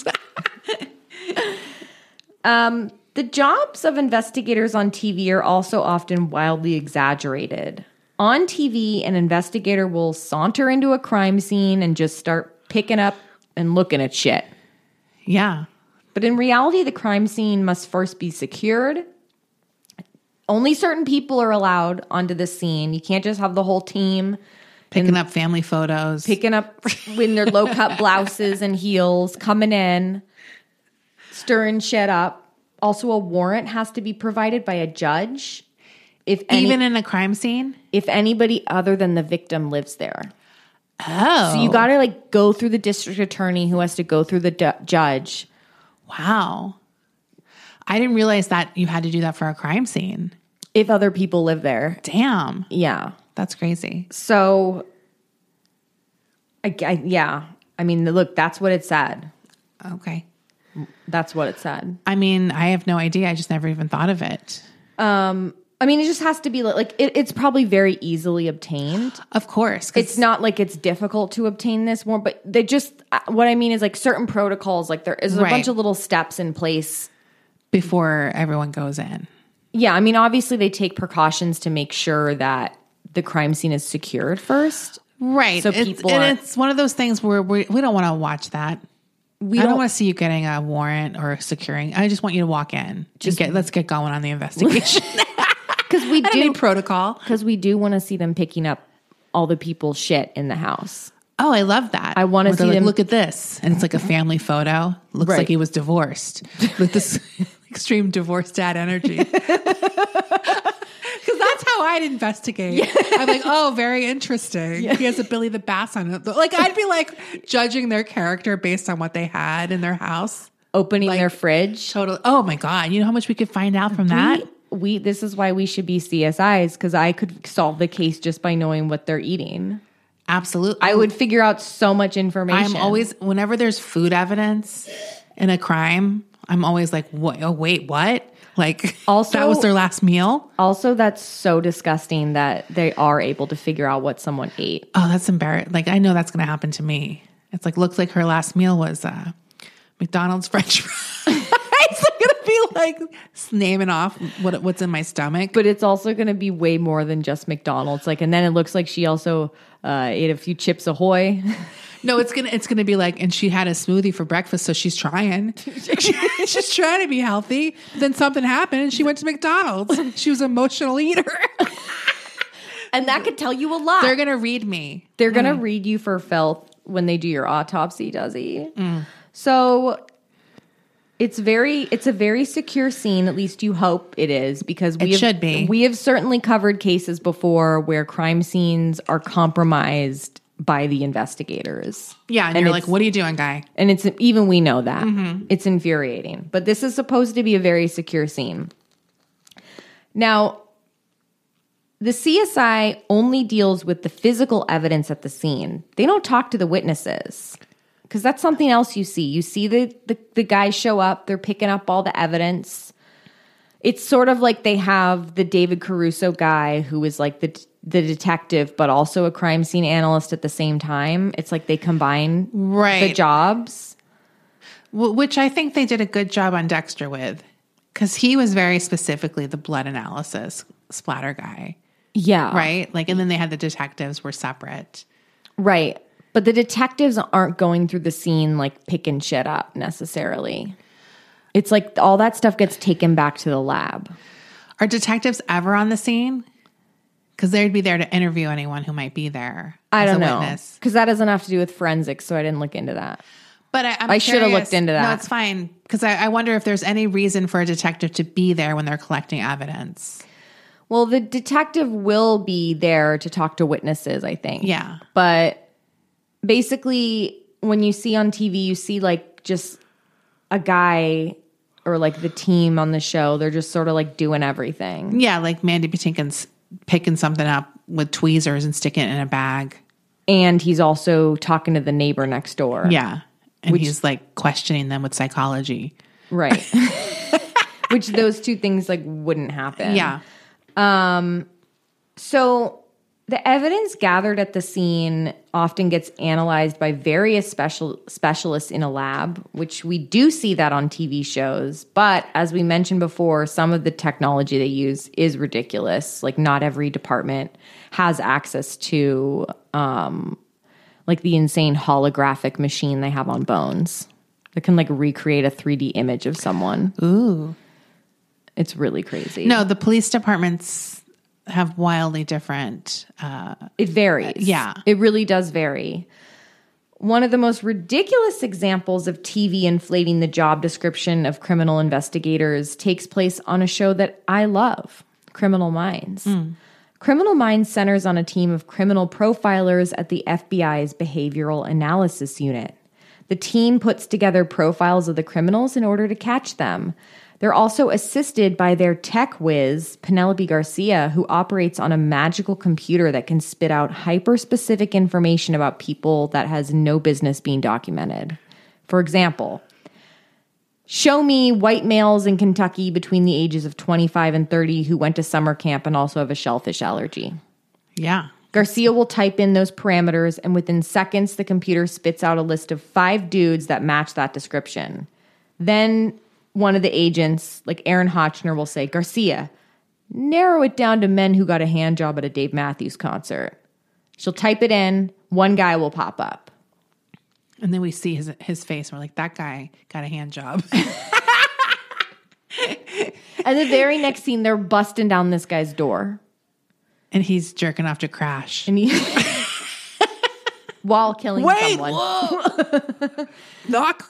The jobs of investigators on T V are also often wildly exaggerated. On T V, an investigator will saunter into a crime scene and just start picking up and looking at shit. Yeah, But in reality, the crime scene must first be secured. Only certain people are allowed onto the scene. You can't just have the whole team picking up family photos. picking up in their low cut blouses and heels, coming in, stirring shit up. Also, a warrant has to be provided by a judge. If any, even in a crime scene. if anybody other than the victim lives there. Oh, So you got to like go through the district attorney who has to go through the du- judge. wow. I didn't realize that you had to do that for a crime scene. If other people live there. Damn, Yeah. that's crazy. So, I, I, yeah. I mean, look, that's what it said. Okay. That's what it said. I mean, I have no idea. I just never even thought of it. Um, I mean, it just has to be like, like it, it's probably very easily obtained. Of course. 'cause- It's not like it's difficult to obtain this more, but they just, uh, what I mean is like certain protocols, like there is a Right. bunch of little steps in place. before everyone goes in. Yeah. I mean, obviously they take precautions to make sure that the crime scene is secured first. Right. So It's- people and aren't- it's one of those things where we, we don't want to watch that. We I don't don't, want to see you getting a warrant or securing. I just want you to walk in. Just get, let's get going on the investigation. because we I don't do, need protocol. because we do want to see them picking up all the people's shit in the house. Oh, I love that. I wanna Where they're see like, them- look at this. And it's like a family photo. Looks Right. like he was divorced with this extreme divorce dad energy. Because that's how I'd investigate. I'm like, oh, very interesting. He has a Billy the Bass on it. Like, I'd be like judging their character based on what they had in their house. Opening Like, their fridge. Totally. Oh my God. You know how much we could find out from that? We, we this is why we should be C S Is, because I could solve the case just by knowing what they're eating. Absolutely. I would figure out so much information. I'm always, whenever there's food evidence in a crime, I'm always like, what? Oh, wait, what? Like, Also- that was their last meal. Also, that's so disgusting that they are able to figure out what someone ate. Oh, that's embarrassing. Like, I know that's going to happen to me. It's like, looks like her last meal was uh, McDonald's French fries. It's going to be like naming off what what's in my stomach. But it's also going to be way more than just McDonald's. Like, and then it looks like she also uh, ate a few Chips Ahoy. No, it's gonna it's gonna be like, and she had a smoothie for breakfast, so she's trying. She's trying to be healthy. Then something happened, and she went to McDonald's. She was an emotional eater. And that could tell you a lot. They're gonna read me. They're going to read you for filth when they do your autopsy, does he? Mm. So it's very, it's a very secure scene. At least you hope it is, because we It have, should be. We have certainly covered cases before where crime scenes are compromised by the investigators. Yeah, and, And you're it's- like, what are you doing, guy? And it's even we know that. It's infuriating. But this is supposed to be a very secure scene. Now, the C S I only deals with the physical evidence at the scene. They don't talk to the witnesses, because that's something else you see. You see the, the, the guys show up. They're picking up all the evidence. It's sort of like they have the David Caruso guy who is like the the detective, but also a crime scene analyst at the same time. It's like they combine Right. the jobs. W- which I think they did a good job on Dexter with, because he was very specifically the blood analysis splatter guy, Yeah. right? Like, and then they had the detectives were separate. Right. But the detectives aren't going through the scene like picking shit up necessarily. It's like all that stuff gets taken back to the lab. Are detectives ever on the scene? Because they'd be there to interview anyone who might be there. I as don't a know. witness. Because that doesn't have to do with forensics, so I didn't look into that. But I, I'm I should have curious- looked into No, that. it's fine. Because I, I wonder if there's any reason for a detective to be there when they're collecting evidence. Well, the detective will be there to talk to witnesses, I think. Yeah. But basically, when you see on T V, you see like just a guy or like the team on the show. They're just sort of like doing everything. Yeah, like Mandy Patinkin's picking something up with tweezers and sticking it in a bag. And he's also talking to the neighbor next door. Yeah. And he's like questioning them with psychology. Right. Which those two things like wouldn't happen. Yeah. So the evidence gathered at the scene often gets analyzed by various special specialists in a lab, which we do see that on T V shows. But as we mentioned before, some of the technology they use is ridiculous. Like not every department has access to um, like the insane holographic machine they have on Bones that can like recreate a three D image of someone. Ooh. It's really crazy. No, the police departments have wildly different. Uh, It varies. yeah. It really does vary. One of the most ridiculous examples of T V inflating the job description of criminal investigators takes place on a show that I love, Criminal Minds. Criminal Minds centers on a team of criminal profilers at the F B I's Behavioral Analysis Unit. The team puts together profiles of the criminals in order to catch them. They're also assisted by their tech whiz, Penelope Garcia, who operates on a magical computer that can spit out hyper-specific information about people that has no business being documented. For example, show me white males in Kentucky between the ages of twenty-five and thirty who went to summer camp and also have a shellfish allergy. yeah. Garcia will type in those parameters, and within seconds, the computer spits out a list of five dudes that match that description. Then one of the agents, like Aaron Hotchner, will say, Garcia, narrow it down to men who got a hand job at a Dave Matthews concert. She'll type it in. One guy will pop up. And then we see his his face. And we're like, that guy got a hand job. And the very next scene, they're busting down this guy's door. And he's jerking off to Crash. And he... while killing someone. Whoa. Knock.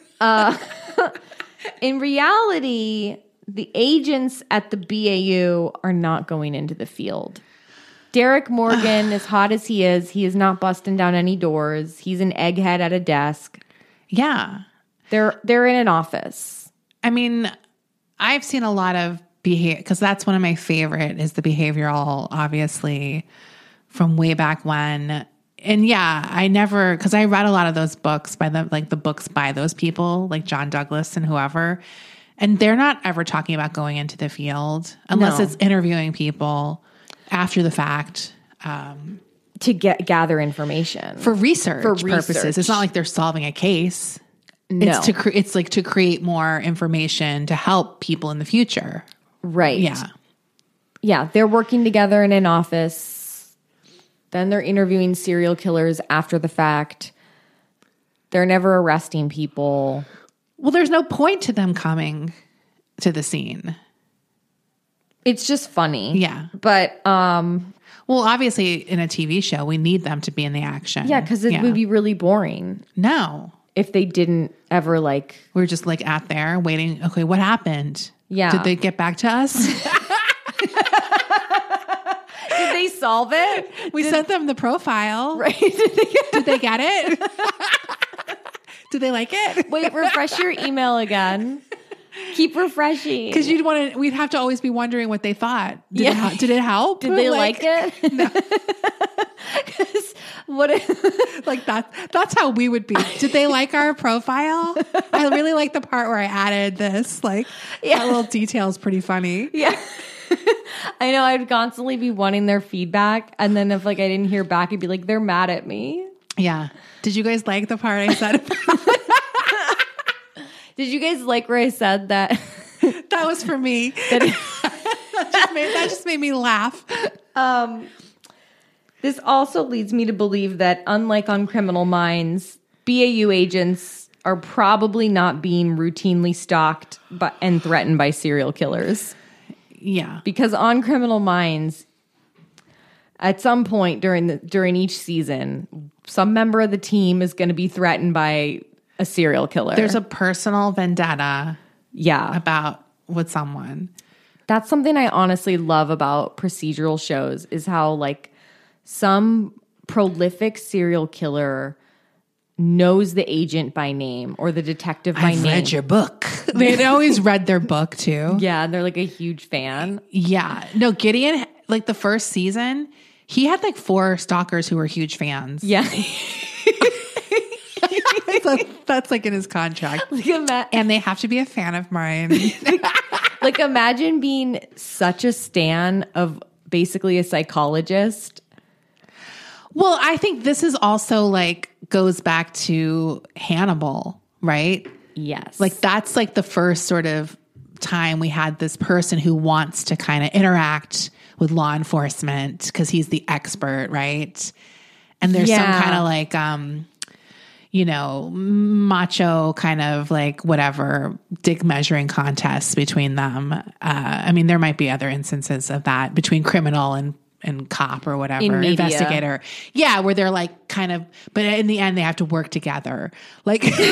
In reality, the agents at the B A U are not going into the field. Derek Morgan, as hot as he is, he is not busting down any doors. He's an egghead at a desk. Yeah. They're they're in an office. I mean, I've seen a lot of behavior, because that's one of my favorite is the behavioral, obviously, from way back when. And yeah, I never, because I read a lot of those books by the, like the books by those people, like John Douglas and whoever. And they're not ever talking about going into the field unless No. it's interviewing people after the fact. Um, To get gather information. for research For purposes. research. It's not like they're solving a case. No. It's to cre- it's like to create more information to help people in the future. Right. Yeah. Yeah, they're working together in an office. Then they're interviewing serial killers after the fact. They're never arresting people. Well, there's no point to them coming to the scene. It's just funny. Yeah. But um Well, obviously in a T V show, we need them to be in the action. yeah, cuz it Yeah. would be really boring No. if they didn't ever like We're just like at there waiting. Okay, what happened? Yeah. Did they get back to us? Did they solve it? We sent them the profile. Right. Did they get- Did they get it? Did they like it? Wait, refresh your email again. Keep refreshing. Because you'd want to, we'd have to always be wondering what they thought. Did, Yeah. it, hel- did it help? Did they like, it? No. 'Cause what if, Like that, that's how we would be. Did they like our profile? I really like the part where I added this. Like, Yeah. that little detail is pretty funny. yeah. I know I'd constantly be wanting their feedback. And then if like I didn't hear back, I'd be like, they're mad at me. Yeah. Did you guys like the part I said? Did you guys like where I said that? That was for me. that That just made, that just made me laugh. This also leads me to believe that unlike on Criminal Minds, B A U agents are probably not being routinely stalked but, and threatened by serial killers. Yeah. Because on Criminal Minds, at some point during the during each season, some member of the team is going to be threatened by a serial killer. There's a personal vendetta yeah. about with someone. That's something I honestly love about procedural shows is how like some prolific serial killer knows the agent by name or the detective by I've name. read your book. They'd always read their book too. Yeah, and they're like a huge fan. Yeah. No, Gideon, like the first season, he had like four stalkers who were huge fans. Yeah. So that's like in his contract. like, ima- And they have to be a fan of mine. like imagine being such a stan of basically a psychologist. Well, I think this is also like goes back to Hannibal, right? Yes. Like that's like the first sort of time we had this person who wants to kind of interact with law enforcement because he's the expert, right? And there's Yeah. some kind of like, um, you know, macho kind of like whatever dick measuring contests between them. Uh, I mean, there might be other instances of that between criminal and and cop or whatever, In media. investigator. Yeah, where they're like kind of, but in the end they have to work together. Like, because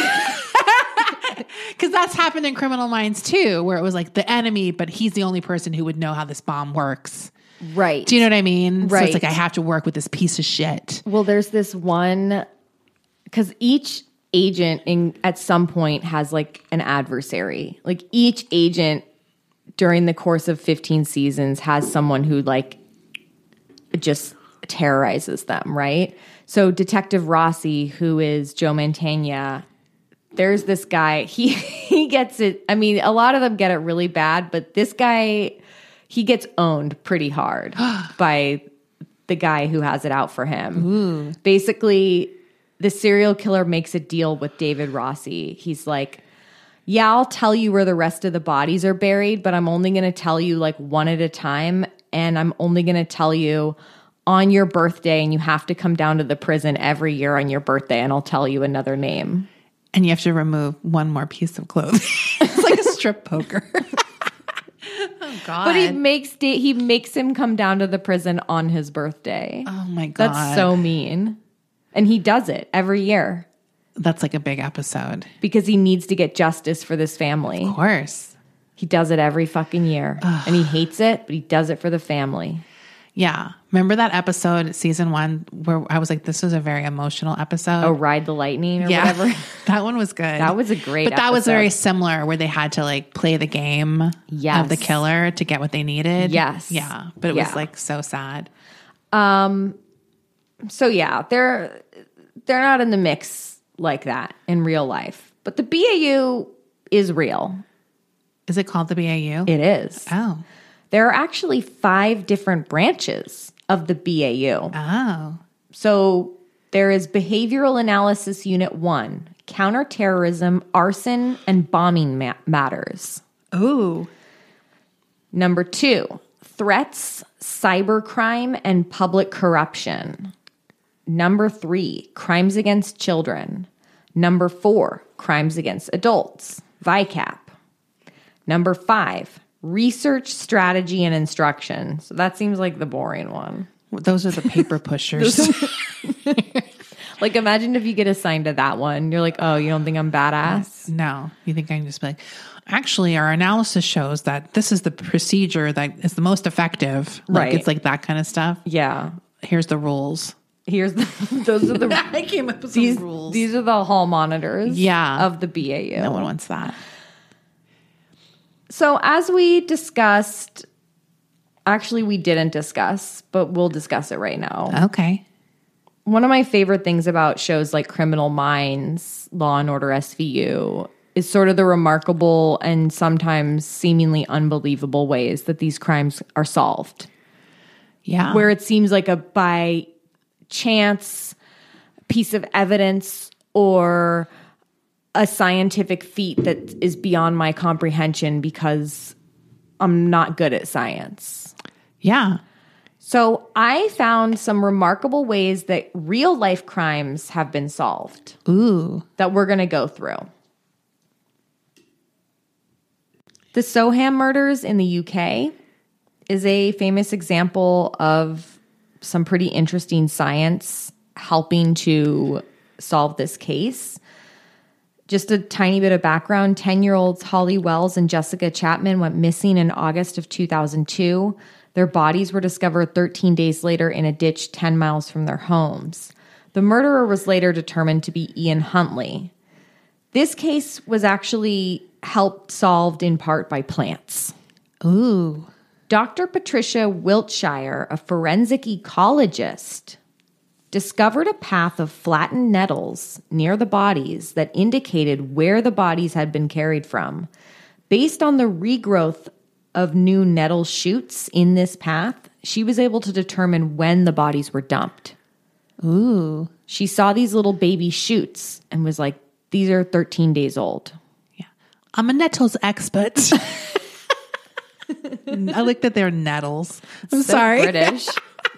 that's happened in Criminal Minds too, where it was like the enemy, but he's the only person who would know how this bomb works. right. Do you know what I mean? So Right. it's like, I have to work with this piece of shit. Well, there's this one because each agent in at some point has like an adversary. Like each agent during the course of fifteen seasons has someone who like just terrorizes them, right? So Detective Rossi, who is Joe Mantegna, there's this guy, he he gets it. I mean, a lot of them get it really bad, but this guy, he gets owned pretty hard by the guy who has it out for him. Ooh. Basically, the serial killer makes a deal with David Rossi. He's like, yeah, I'll tell you where the rest of the bodies are buried, but I'm only going to tell you like one at a time. And I'm only going to tell you on your birthday, and you have to come down to the prison every year on your birthday, and I'll tell you another name. And you have to remove one more piece of clothing. It's like a strip poker. Oh God. But he makes da- he makes him come down to the prison on his birthday. Oh my God. That's so mean. And he does it every year That's like a big episode. because he needs to get justice for this family. Of course. He does it every fucking year. And he hates it, but he does it for the family. Yeah. Remember that episode, season one, where I was like, this was a very emotional episode? Oh, Ride the Lightning or yeah. whatever. That one was good. That was a great But that was episode. very similar where they had to like play the game Yes. of the killer to get what they needed. Yes. Yeah. But it Yeah. was like so sad. So yeah, they're they're not in the mix like that in real life. But the B A U is real. Is it called the B A U? It is. Oh. There are actually five different branches of the B A U. Oh. So there is Behavioral Analysis Unit one, Counterterrorism, Arson, and Bombing ma- Matters. Ooh. Number two, Threats, Cybercrime, and Public Corruption. Number three, Crimes Against Children. Number four, Crimes Against Adults, V I C A P. Number five, Research, Strategy, and Instruction. So that seems like the boring one. Those are the paper pushers. Like, imagine if you get assigned to that one. You're like, oh, you don't think I'm badass? No. You think I can just be like, actually, our analysis shows that this is the procedure that is the most effective. Like, Right. it's like that kind of stuff. Yeah. Here's the rules. Here's the, those are the, I came up with these, some rules. these are the hall monitors Yeah. of the B A U. No one wants that. So as we discussed, actually we didn't discuss, but we'll discuss it right now. Okay. One of my favorite things about shows like Criminal Minds, Law and Order S V U, is sort of the remarkable and sometimes seemingly unbelievable ways that these crimes are solved. Yeah. Where it seems like a by chance piece of evidence or a scientific feat that is beyond my comprehension because I'm not good at science. Yeah. So I found some remarkable ways that real life crimes have been solved Ooh. that we're going to go through. The Soham murders in the U K is a famous example of some pretty interesting science helping to solve this case. Just a tiny bit of background, ten-year-olds Holly Wells and Jessica Chapman went missing in August of two thousand two. Their bodies were discovered thirteen days later in a ditch ten miles from their homes. The murderer was later determined to be Ian Huntley. This case was actually helped solved in part by plants. Ooh. Doctor Patricia Wiltshire, a forensic ecologist, discovered a path of flattened nettles near the bodies that indicated where the bodies had been carried from. Based on the regrowth of new nettle shoots in this path, she was able to determine when the bodies were dumped. Ooh. She saw these little baby shoots and was like, these are thirteen days old. Yeah. I'm a nettles expert. I like that they're nettles. I'm So sorry. British.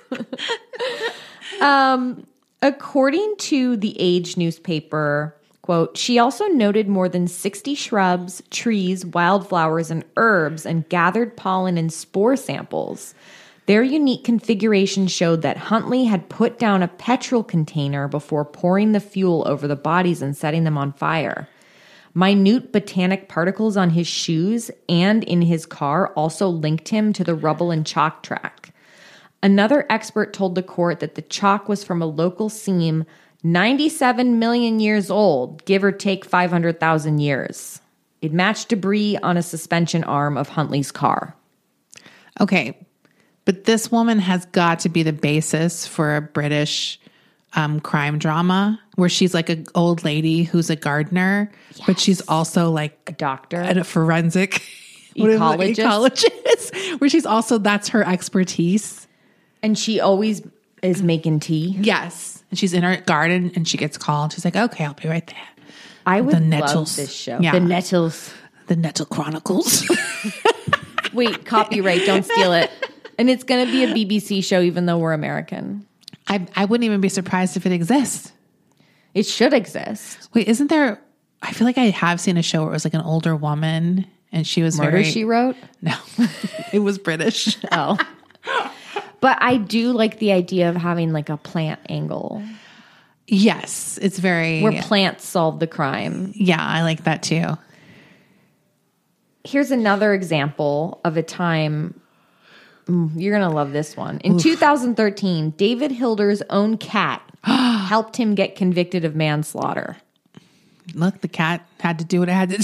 um, according to the Age newspaper, quote, she also noted more than sixty shrubs, trees, wildflowers, and herbs and gathered pollen and spore samples. Their unique configuration showed that Huntley had put down a petrol container before pouring the fuel over the bodies and setting them on fire. Minute botanic particles on his shoes and in his car also linked him to the rubble and chalk track. Another expert told the court that the chalk was from a local seam ninety-seven million years old, give or take five hundred thousand years. It matched debris on a suspension arm of Huntley's car. Okay. But this woman has got to be the basis for a British um, crime drama where she's like an old lady who's a gardener, yes. but she's also like a doctor, and a forensic ecologist. ecologist, where she's also, that's her expertise. And she always is making tea. Yes. And she's in her garden and she gets called. She's like, okay, I'll be right there. I would the love nettles. this show. Yeah. The Nettles. The Nettle Chronicles. Wait, copyright, don't steal it. And it's going to be a B B C show, even though we're American. I I wouldn't even be surprised if it exists. It should exist. Wait, isn't there, I feel like I have seen a show where it was like an older woman and she was Murder, very... She Wrote? No, it was British. Oh. But I do like the idea of having like a plant angle. Yes, it's very... Where plants solve the crime. Yeah, I like that too. Here's another example of a time... You're going to love this one. In Oof. two thousand thirteen, David Hilder's own cat helped him get convicted of manslaughter. Look, the cat had to do what it had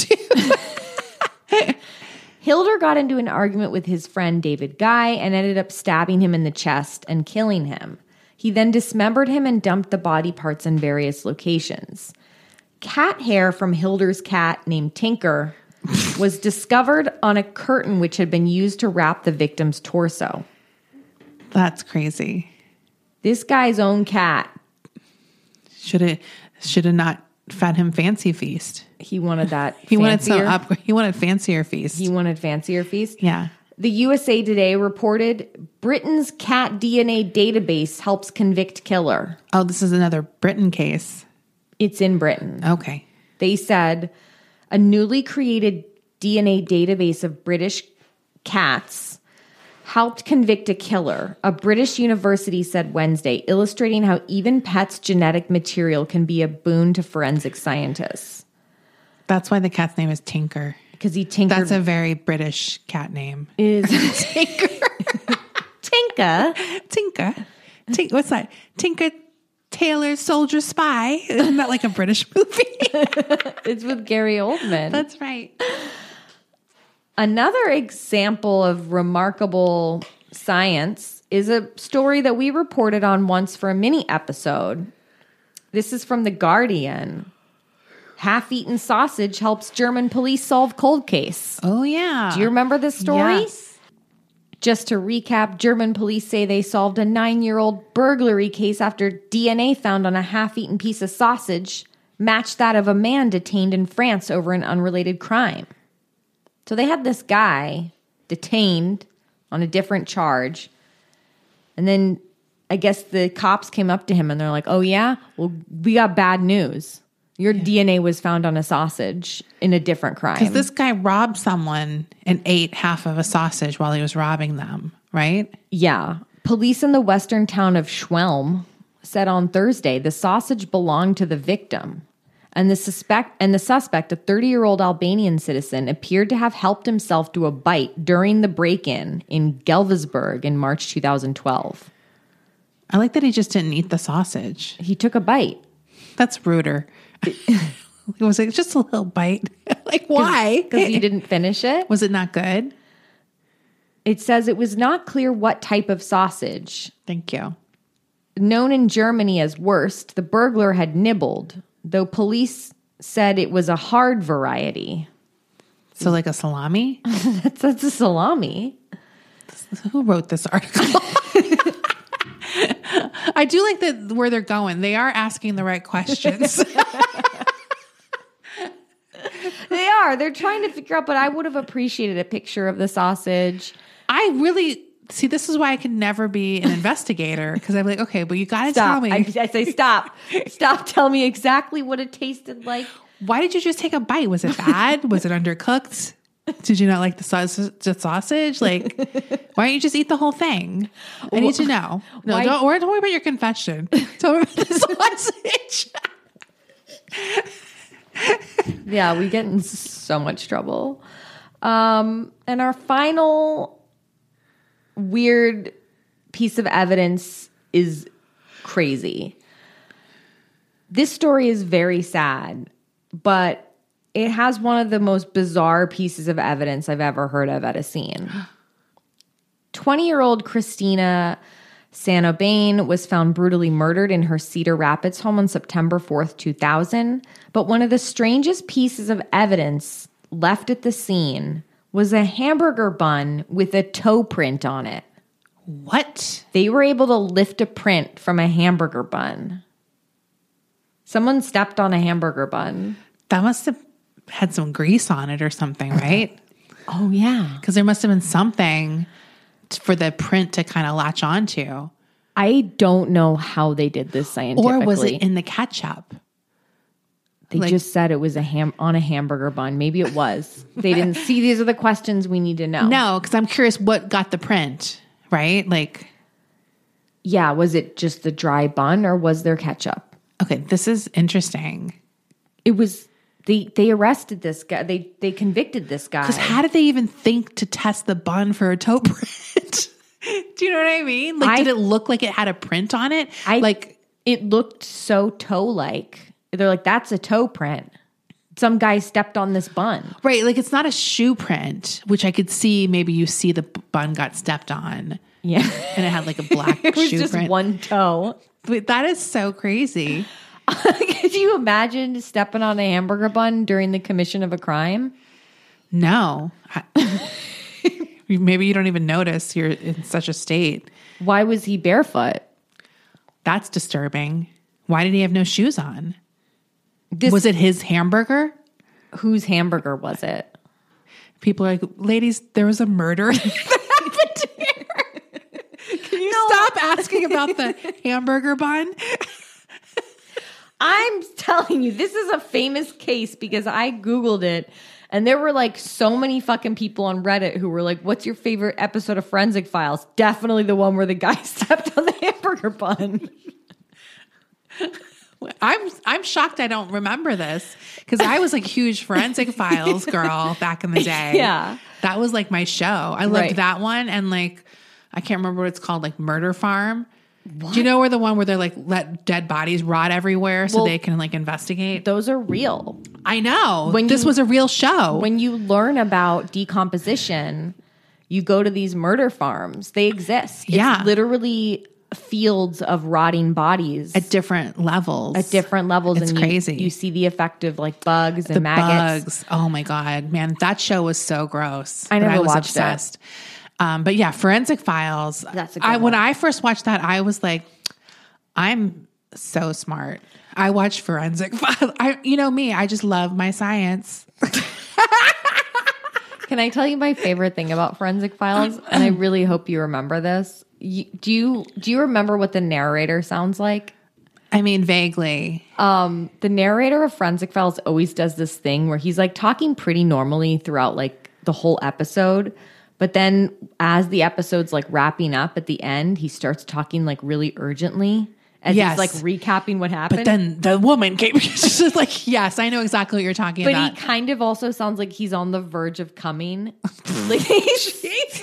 to do. Hilder got into an argument with his friend David Guy and ended up stabbing him in the chest and killing him. He then dismembered him and dumped the body parts in various locations. Cat hair from Hilder's cat named Tinker was discovered on a curtain which had been used to wrap the victim's torso. That's crazy. This guy's own cat. Should have should have not fed him fancy feast. He wanted that. He fancier. wanted some up. He wanted fancier feast. He wanted fancier feast. Yeah. The U S A Today reported Britain's cat D N A database helps convict killer. Oh, this is another Britain case. It's in Britain. Okay. They said a newly created D N A database of British cats helped convict a killer, a British university said Wednesday, illustrating how even pets' genetic material can be a boon to forensic scientists. That's why the cat's name is Tinker. Because he tinkered. That's a very British cat name. Is Tinker. Tinker. Tinker. Tink, what's that? Tinker Tailor Soldier Spy. Isn't that like a British movie? It's with Gary Oldman. That's right. Another example of remarkable science is a story that we reported on once for a mini episode. This is from The Guardian. Half-eaten sausage helps German police solve cold case. Oh, yeah. Do you remember this story? Yes. Just to recap, German police say they solved a nine-year-old burglary case after D N A found on a half-eaten piece of sausage matched that of a man detained in France over an unrelated crime. So they had this guy detained on a different charge. And then I guess the cops came up to him and they're like, oh, yeah? Well, we got bad news. Your yeah. D N A was found on a sausage in a different crime. Because this guy robbed someone and ate half of a sausage while he was robbing them, right? Yeah. Police in the western town of Schwelm said on Thursday the sausage belonged to the victim. And the suspect, and the suspect, a thirty-year-old Albanian citizen, appeared to have helped himself to a bite during the break-in in Gelvesburg in March two thousand twelve. I like that he just didn't eat the sausage. He took a bite. That's ruder. It was like just a little bite. Like, why? Because he didn't finish it. Was it not good? It says it was not clear what type of sausage. Thank you. Known in Germany as Wurst, the burglar had nibbled, though police said it was a hard variety. So like a salami? that's, that's a salami. Who wrote this article? I do like that where they're going. They are asking the right questions. They are. They're trying to figure out, but I would have appreciated a picture of the sausage. I really... See, this is why I can never be an investigator, because I'm like, okay, but you got to tell me. I, I say, stop. Stop. Tell me exactly what it tasted like. Why did you just take a bite? Was it bad? Was it undercooked? Did you not like the sausage? The sausage? Like, why don't you just eat the whole thing? I need to know. No, why? don't, or don't worry about your confession. Tell me about the sausage. Yeah, we get in so much trouble. Um, and our final weird piece of evidence is crazy. This story is very sad, but it has one of the most bizarre pieces of evidence I've ever heard of at a scene. twenty-year-old Christina Sanobain was found brutally murdered in her Cedar Rapids home on September fourth, two thousand. But one of the strangest pieces of evidence left at the scene was a hamburger bun with a toe print on it. What? They were able to lift a print from a hamburger bun. Someone stepped on a hamburger bun. That must have had some grease on it or something, right? Oh, yeah. Because there must have been something t- for the print to kind of latch onto. I don't know how they did this scientifically. Or was it in the ketchup? They like, just said it was a ham on a hamburger bun. Maybe it was. They didn't see. These are the questions we need to know. No, because I'm curious what got the print, right? Like, yeah, was it just the dry bun or was there ketchup? Okay, this is interesting. It was. They they arrested this guy. They they convicted this guy. Because how did they even think to test the bun for a toe print? Do you know what I mean? Like, I, did it look like it had a print on it? I like it looked so toe-like. They're like, that's a toe print. Some guy stepped on this bun. Right. Like, it's not a shoe print, which I could see. Maybe you see the bun got stepped on. Yeah. And it had like a black it was shoe just print. One toe. But that is so crazy. Could you imagine stepping on a hamburger bun during the commission of a crime? No. I, maybe you don't even notice you're in such a state. Why was he barefoot? That's disturbing. Why did he have no shoes on? This, was it his hamburger? Whose hamburger was it? People are like, ladies, there was a murder that happened here. Can you No. stop asking about the hamburger bun? I'm telling you, this is a famous case because I Googled it and there were like so many fucking people on Reddit who were like, what's your favorite episode of Forensic Files? Definitely the one where the guy stepped on the hamburger bun. I'm I'm shocked I don't remember this because I was like huge Forensic Files girl back in the day. Yeah. That was like my show. I loved Right. that one and like I can't remember what it's called, like Murder Farm. What? Do you know where the one where they're like let dead bodies rot everywhere so Well, they can like investigate? Those are real. I know. When this you- was a real show. When you learn about decomposition, you go to these murder farms. They exist. It's Yeah. literally fields of rotting bodies at different levels. at different levels. It's and you, crazy. You see the effect of like bugs and the maggots. bugs. Oh my God, man. That show was so gross. I but never was watched it. obsessed. Um, but yeah, Forensic Files. That's a good I, when one. I first watched that, I was like, I'm so smart. I watched Forensic Files. I, you know me, I just love my science. Can I tell you my favorite thing about Forensic Files? And I really hope you remember this. You, do you do you remember what the narrator sounds like? I mean, vaguely. Um, the narrator of Forensic Files always does this thing where he's like talking pretty normally throughout like the whole episode. But then as the episode's like wrapping up at the end, he starts talking like really urgently as Yes. he's like recapping what happened. But then the woman came. She's just like, yes, I know exactly what you're talking But about. he kind of also sounds like he's on the verge of coming. Like he's,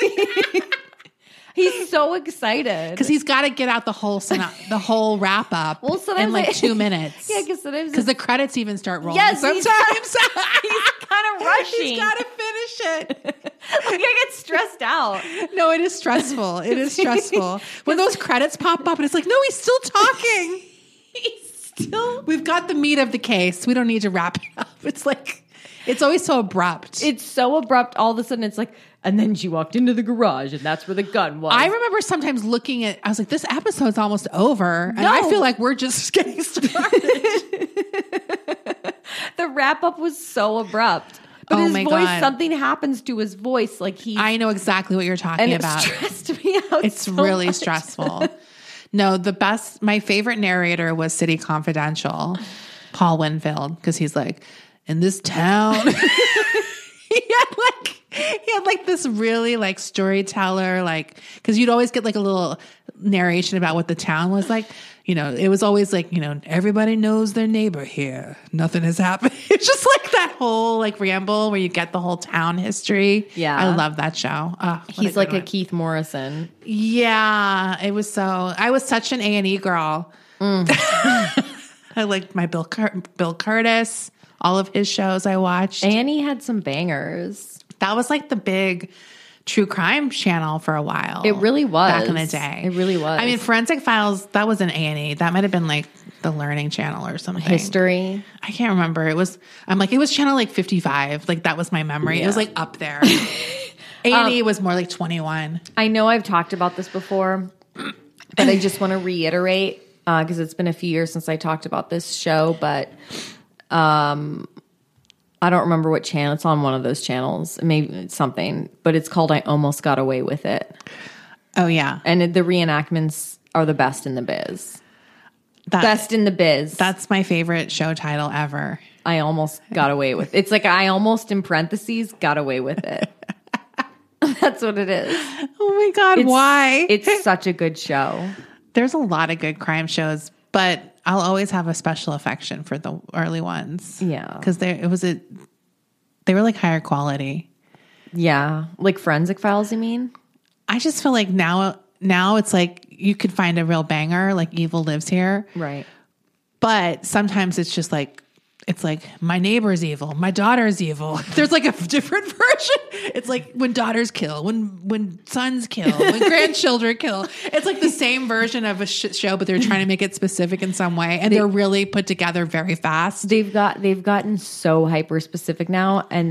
he's so excited. Because he's got to get out the whole syno- the whole wrap up Well, sometimes in like I- two minutes. Yeah, because sometimes Because the credits even start rolling. Yes, sometimes he's- he's kind of rushing. He's got to finish it. like I get stressed out. No, it is stressful. It is stressful when those credits pop up and it's like, no, he's still talking. He's still. We've got the meat of the case. We don't need to wrap it up. It's like, it's always so abrupt. It's so abrupt. All of a sudden, it's like, and then she walked into the garage, and that's where the gun was. I remember sometimes looking at, I was like, this episode's almost over. And No. I feel like we're just getting started. the wrap up was so abrupt. But Oh his my voice, God. something happens to his voice. Like he, I know exactly what you're talking and it about. stressed me out. It's so really much. stressful. No, the best, my favorite narrator was City Confidential, Paul Winfield, because he's like, in this town. he had like, he had like this really like storyteller, like, because you'd always get like a little narration about what the town was like. You know, it was always like, you know, everybody knows their neighbor here. Nothing has happened. It's just like that whole like ramble where you get the whole town history. Yeah. I love that show. Oh, what He's a like good a one. Keith Morrison. Yeah, it was so. I was such an A and E girl. I liked my Bill Cur- Bill Curtis, all of his shows I watched. Annie had some bangers. That was like the big true crime channel for a while. It really was. back in the day. It really was. I mean, Forensic Files, that was an A and E. That might have been like the Learning Channel or something. History. I can't remember. It was. I'm like it was channel like fifty-five. Like that was my memory. It was like up there. A and E was more like twenty-one. I know I've talked about this before, but I just want to reiterate because it's been a few years since I talked about this show, but um, I don't remember what channel. It's on one of those channels, maybe it's something, but it's called I Almost Got Away With It. Oh yeah, And it- the reenactments are the best in the biz. that, Best in the biz. That's my favorite show title ever. I almost got away with. It's like I almost in parentheses got away with it. That's what it is. Oh my God, It's- why? It's such a good show. There's a lot of good crime shows, but I'll always have a special affection for the early ones. Yeah. Because they it was a they were like higher quality. Yeah. Like Forensic Files, you mean? I just feel like now now it's like you could find a real banger, like Evil Lives Here. Right. But sometimes it's just like it's like my neighbor's evil, my daughter's evil. There's like a different version. It's like when daughters kill, when when sons kill, when grandchildren kill. It's like the same version of a sh- show, but they're trying to make it specific in some way, and they, are really put together very fast. They've got they've gotten so hyper specific now, and that's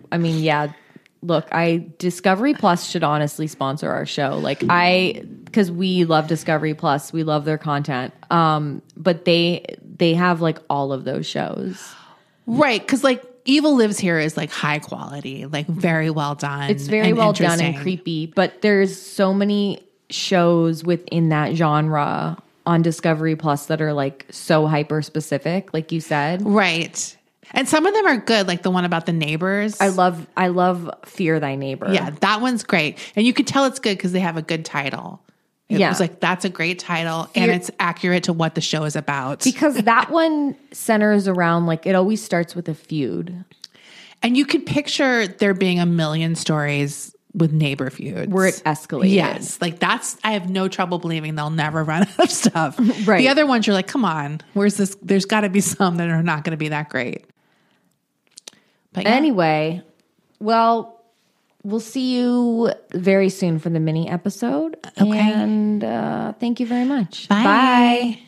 I mean, yeah. Look, I Discovery Plus should honestly sponsor our show. Like I, because we love Discovery Plus, we love their content. Um, but they they have like all of those shows, right? Because like Evil Lives Here is like high quality, like very well done. It's very well done and creepy. But there's so many shows within that genre on Discovery Plus that are like so hyper specific, like you said, right? And some of them are good, like the one about the neighbors. I love, I love Fear Thy Neighbor. Yeah, that one's great. And you can tell it's good because they have a good title. It yeah. was like, that's a great title. Fear- and it's accurate to what the show is about. Because that one centers around, like, it always starts with a feud. And you could picture there being a million stories with neighbor feuds. Where it escalated. Yes. Like that's, I have no trouble believing they'll never run out of stuff. Right. The other ones, you're like, come on, where's this? There's got to be some that are not going to be that great. But yeah. Anyway, well, we'll see you very soon for the mini episode. Okay. And uh, thank you very much. Bye.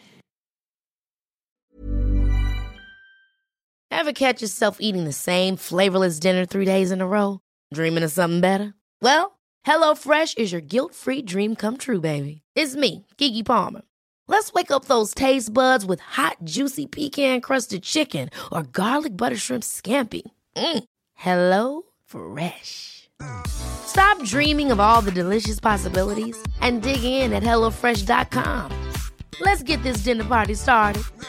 Bye. Ever catch yourself eating the same flavorless dinner three days in a row? Dreaming of something better? Well, HelloFresh is your guilt-free dream come true, baby. It's me, Keke Palmer. Let's wake up those taste buds with hot, juicy pecan-crusted chicken or garlic butter shrimp scampi. Mm. Hello Fresh. Stop dreaming of all the delicious possibilities and dig in at HelloFresh dot com. Let's get this dinner party started.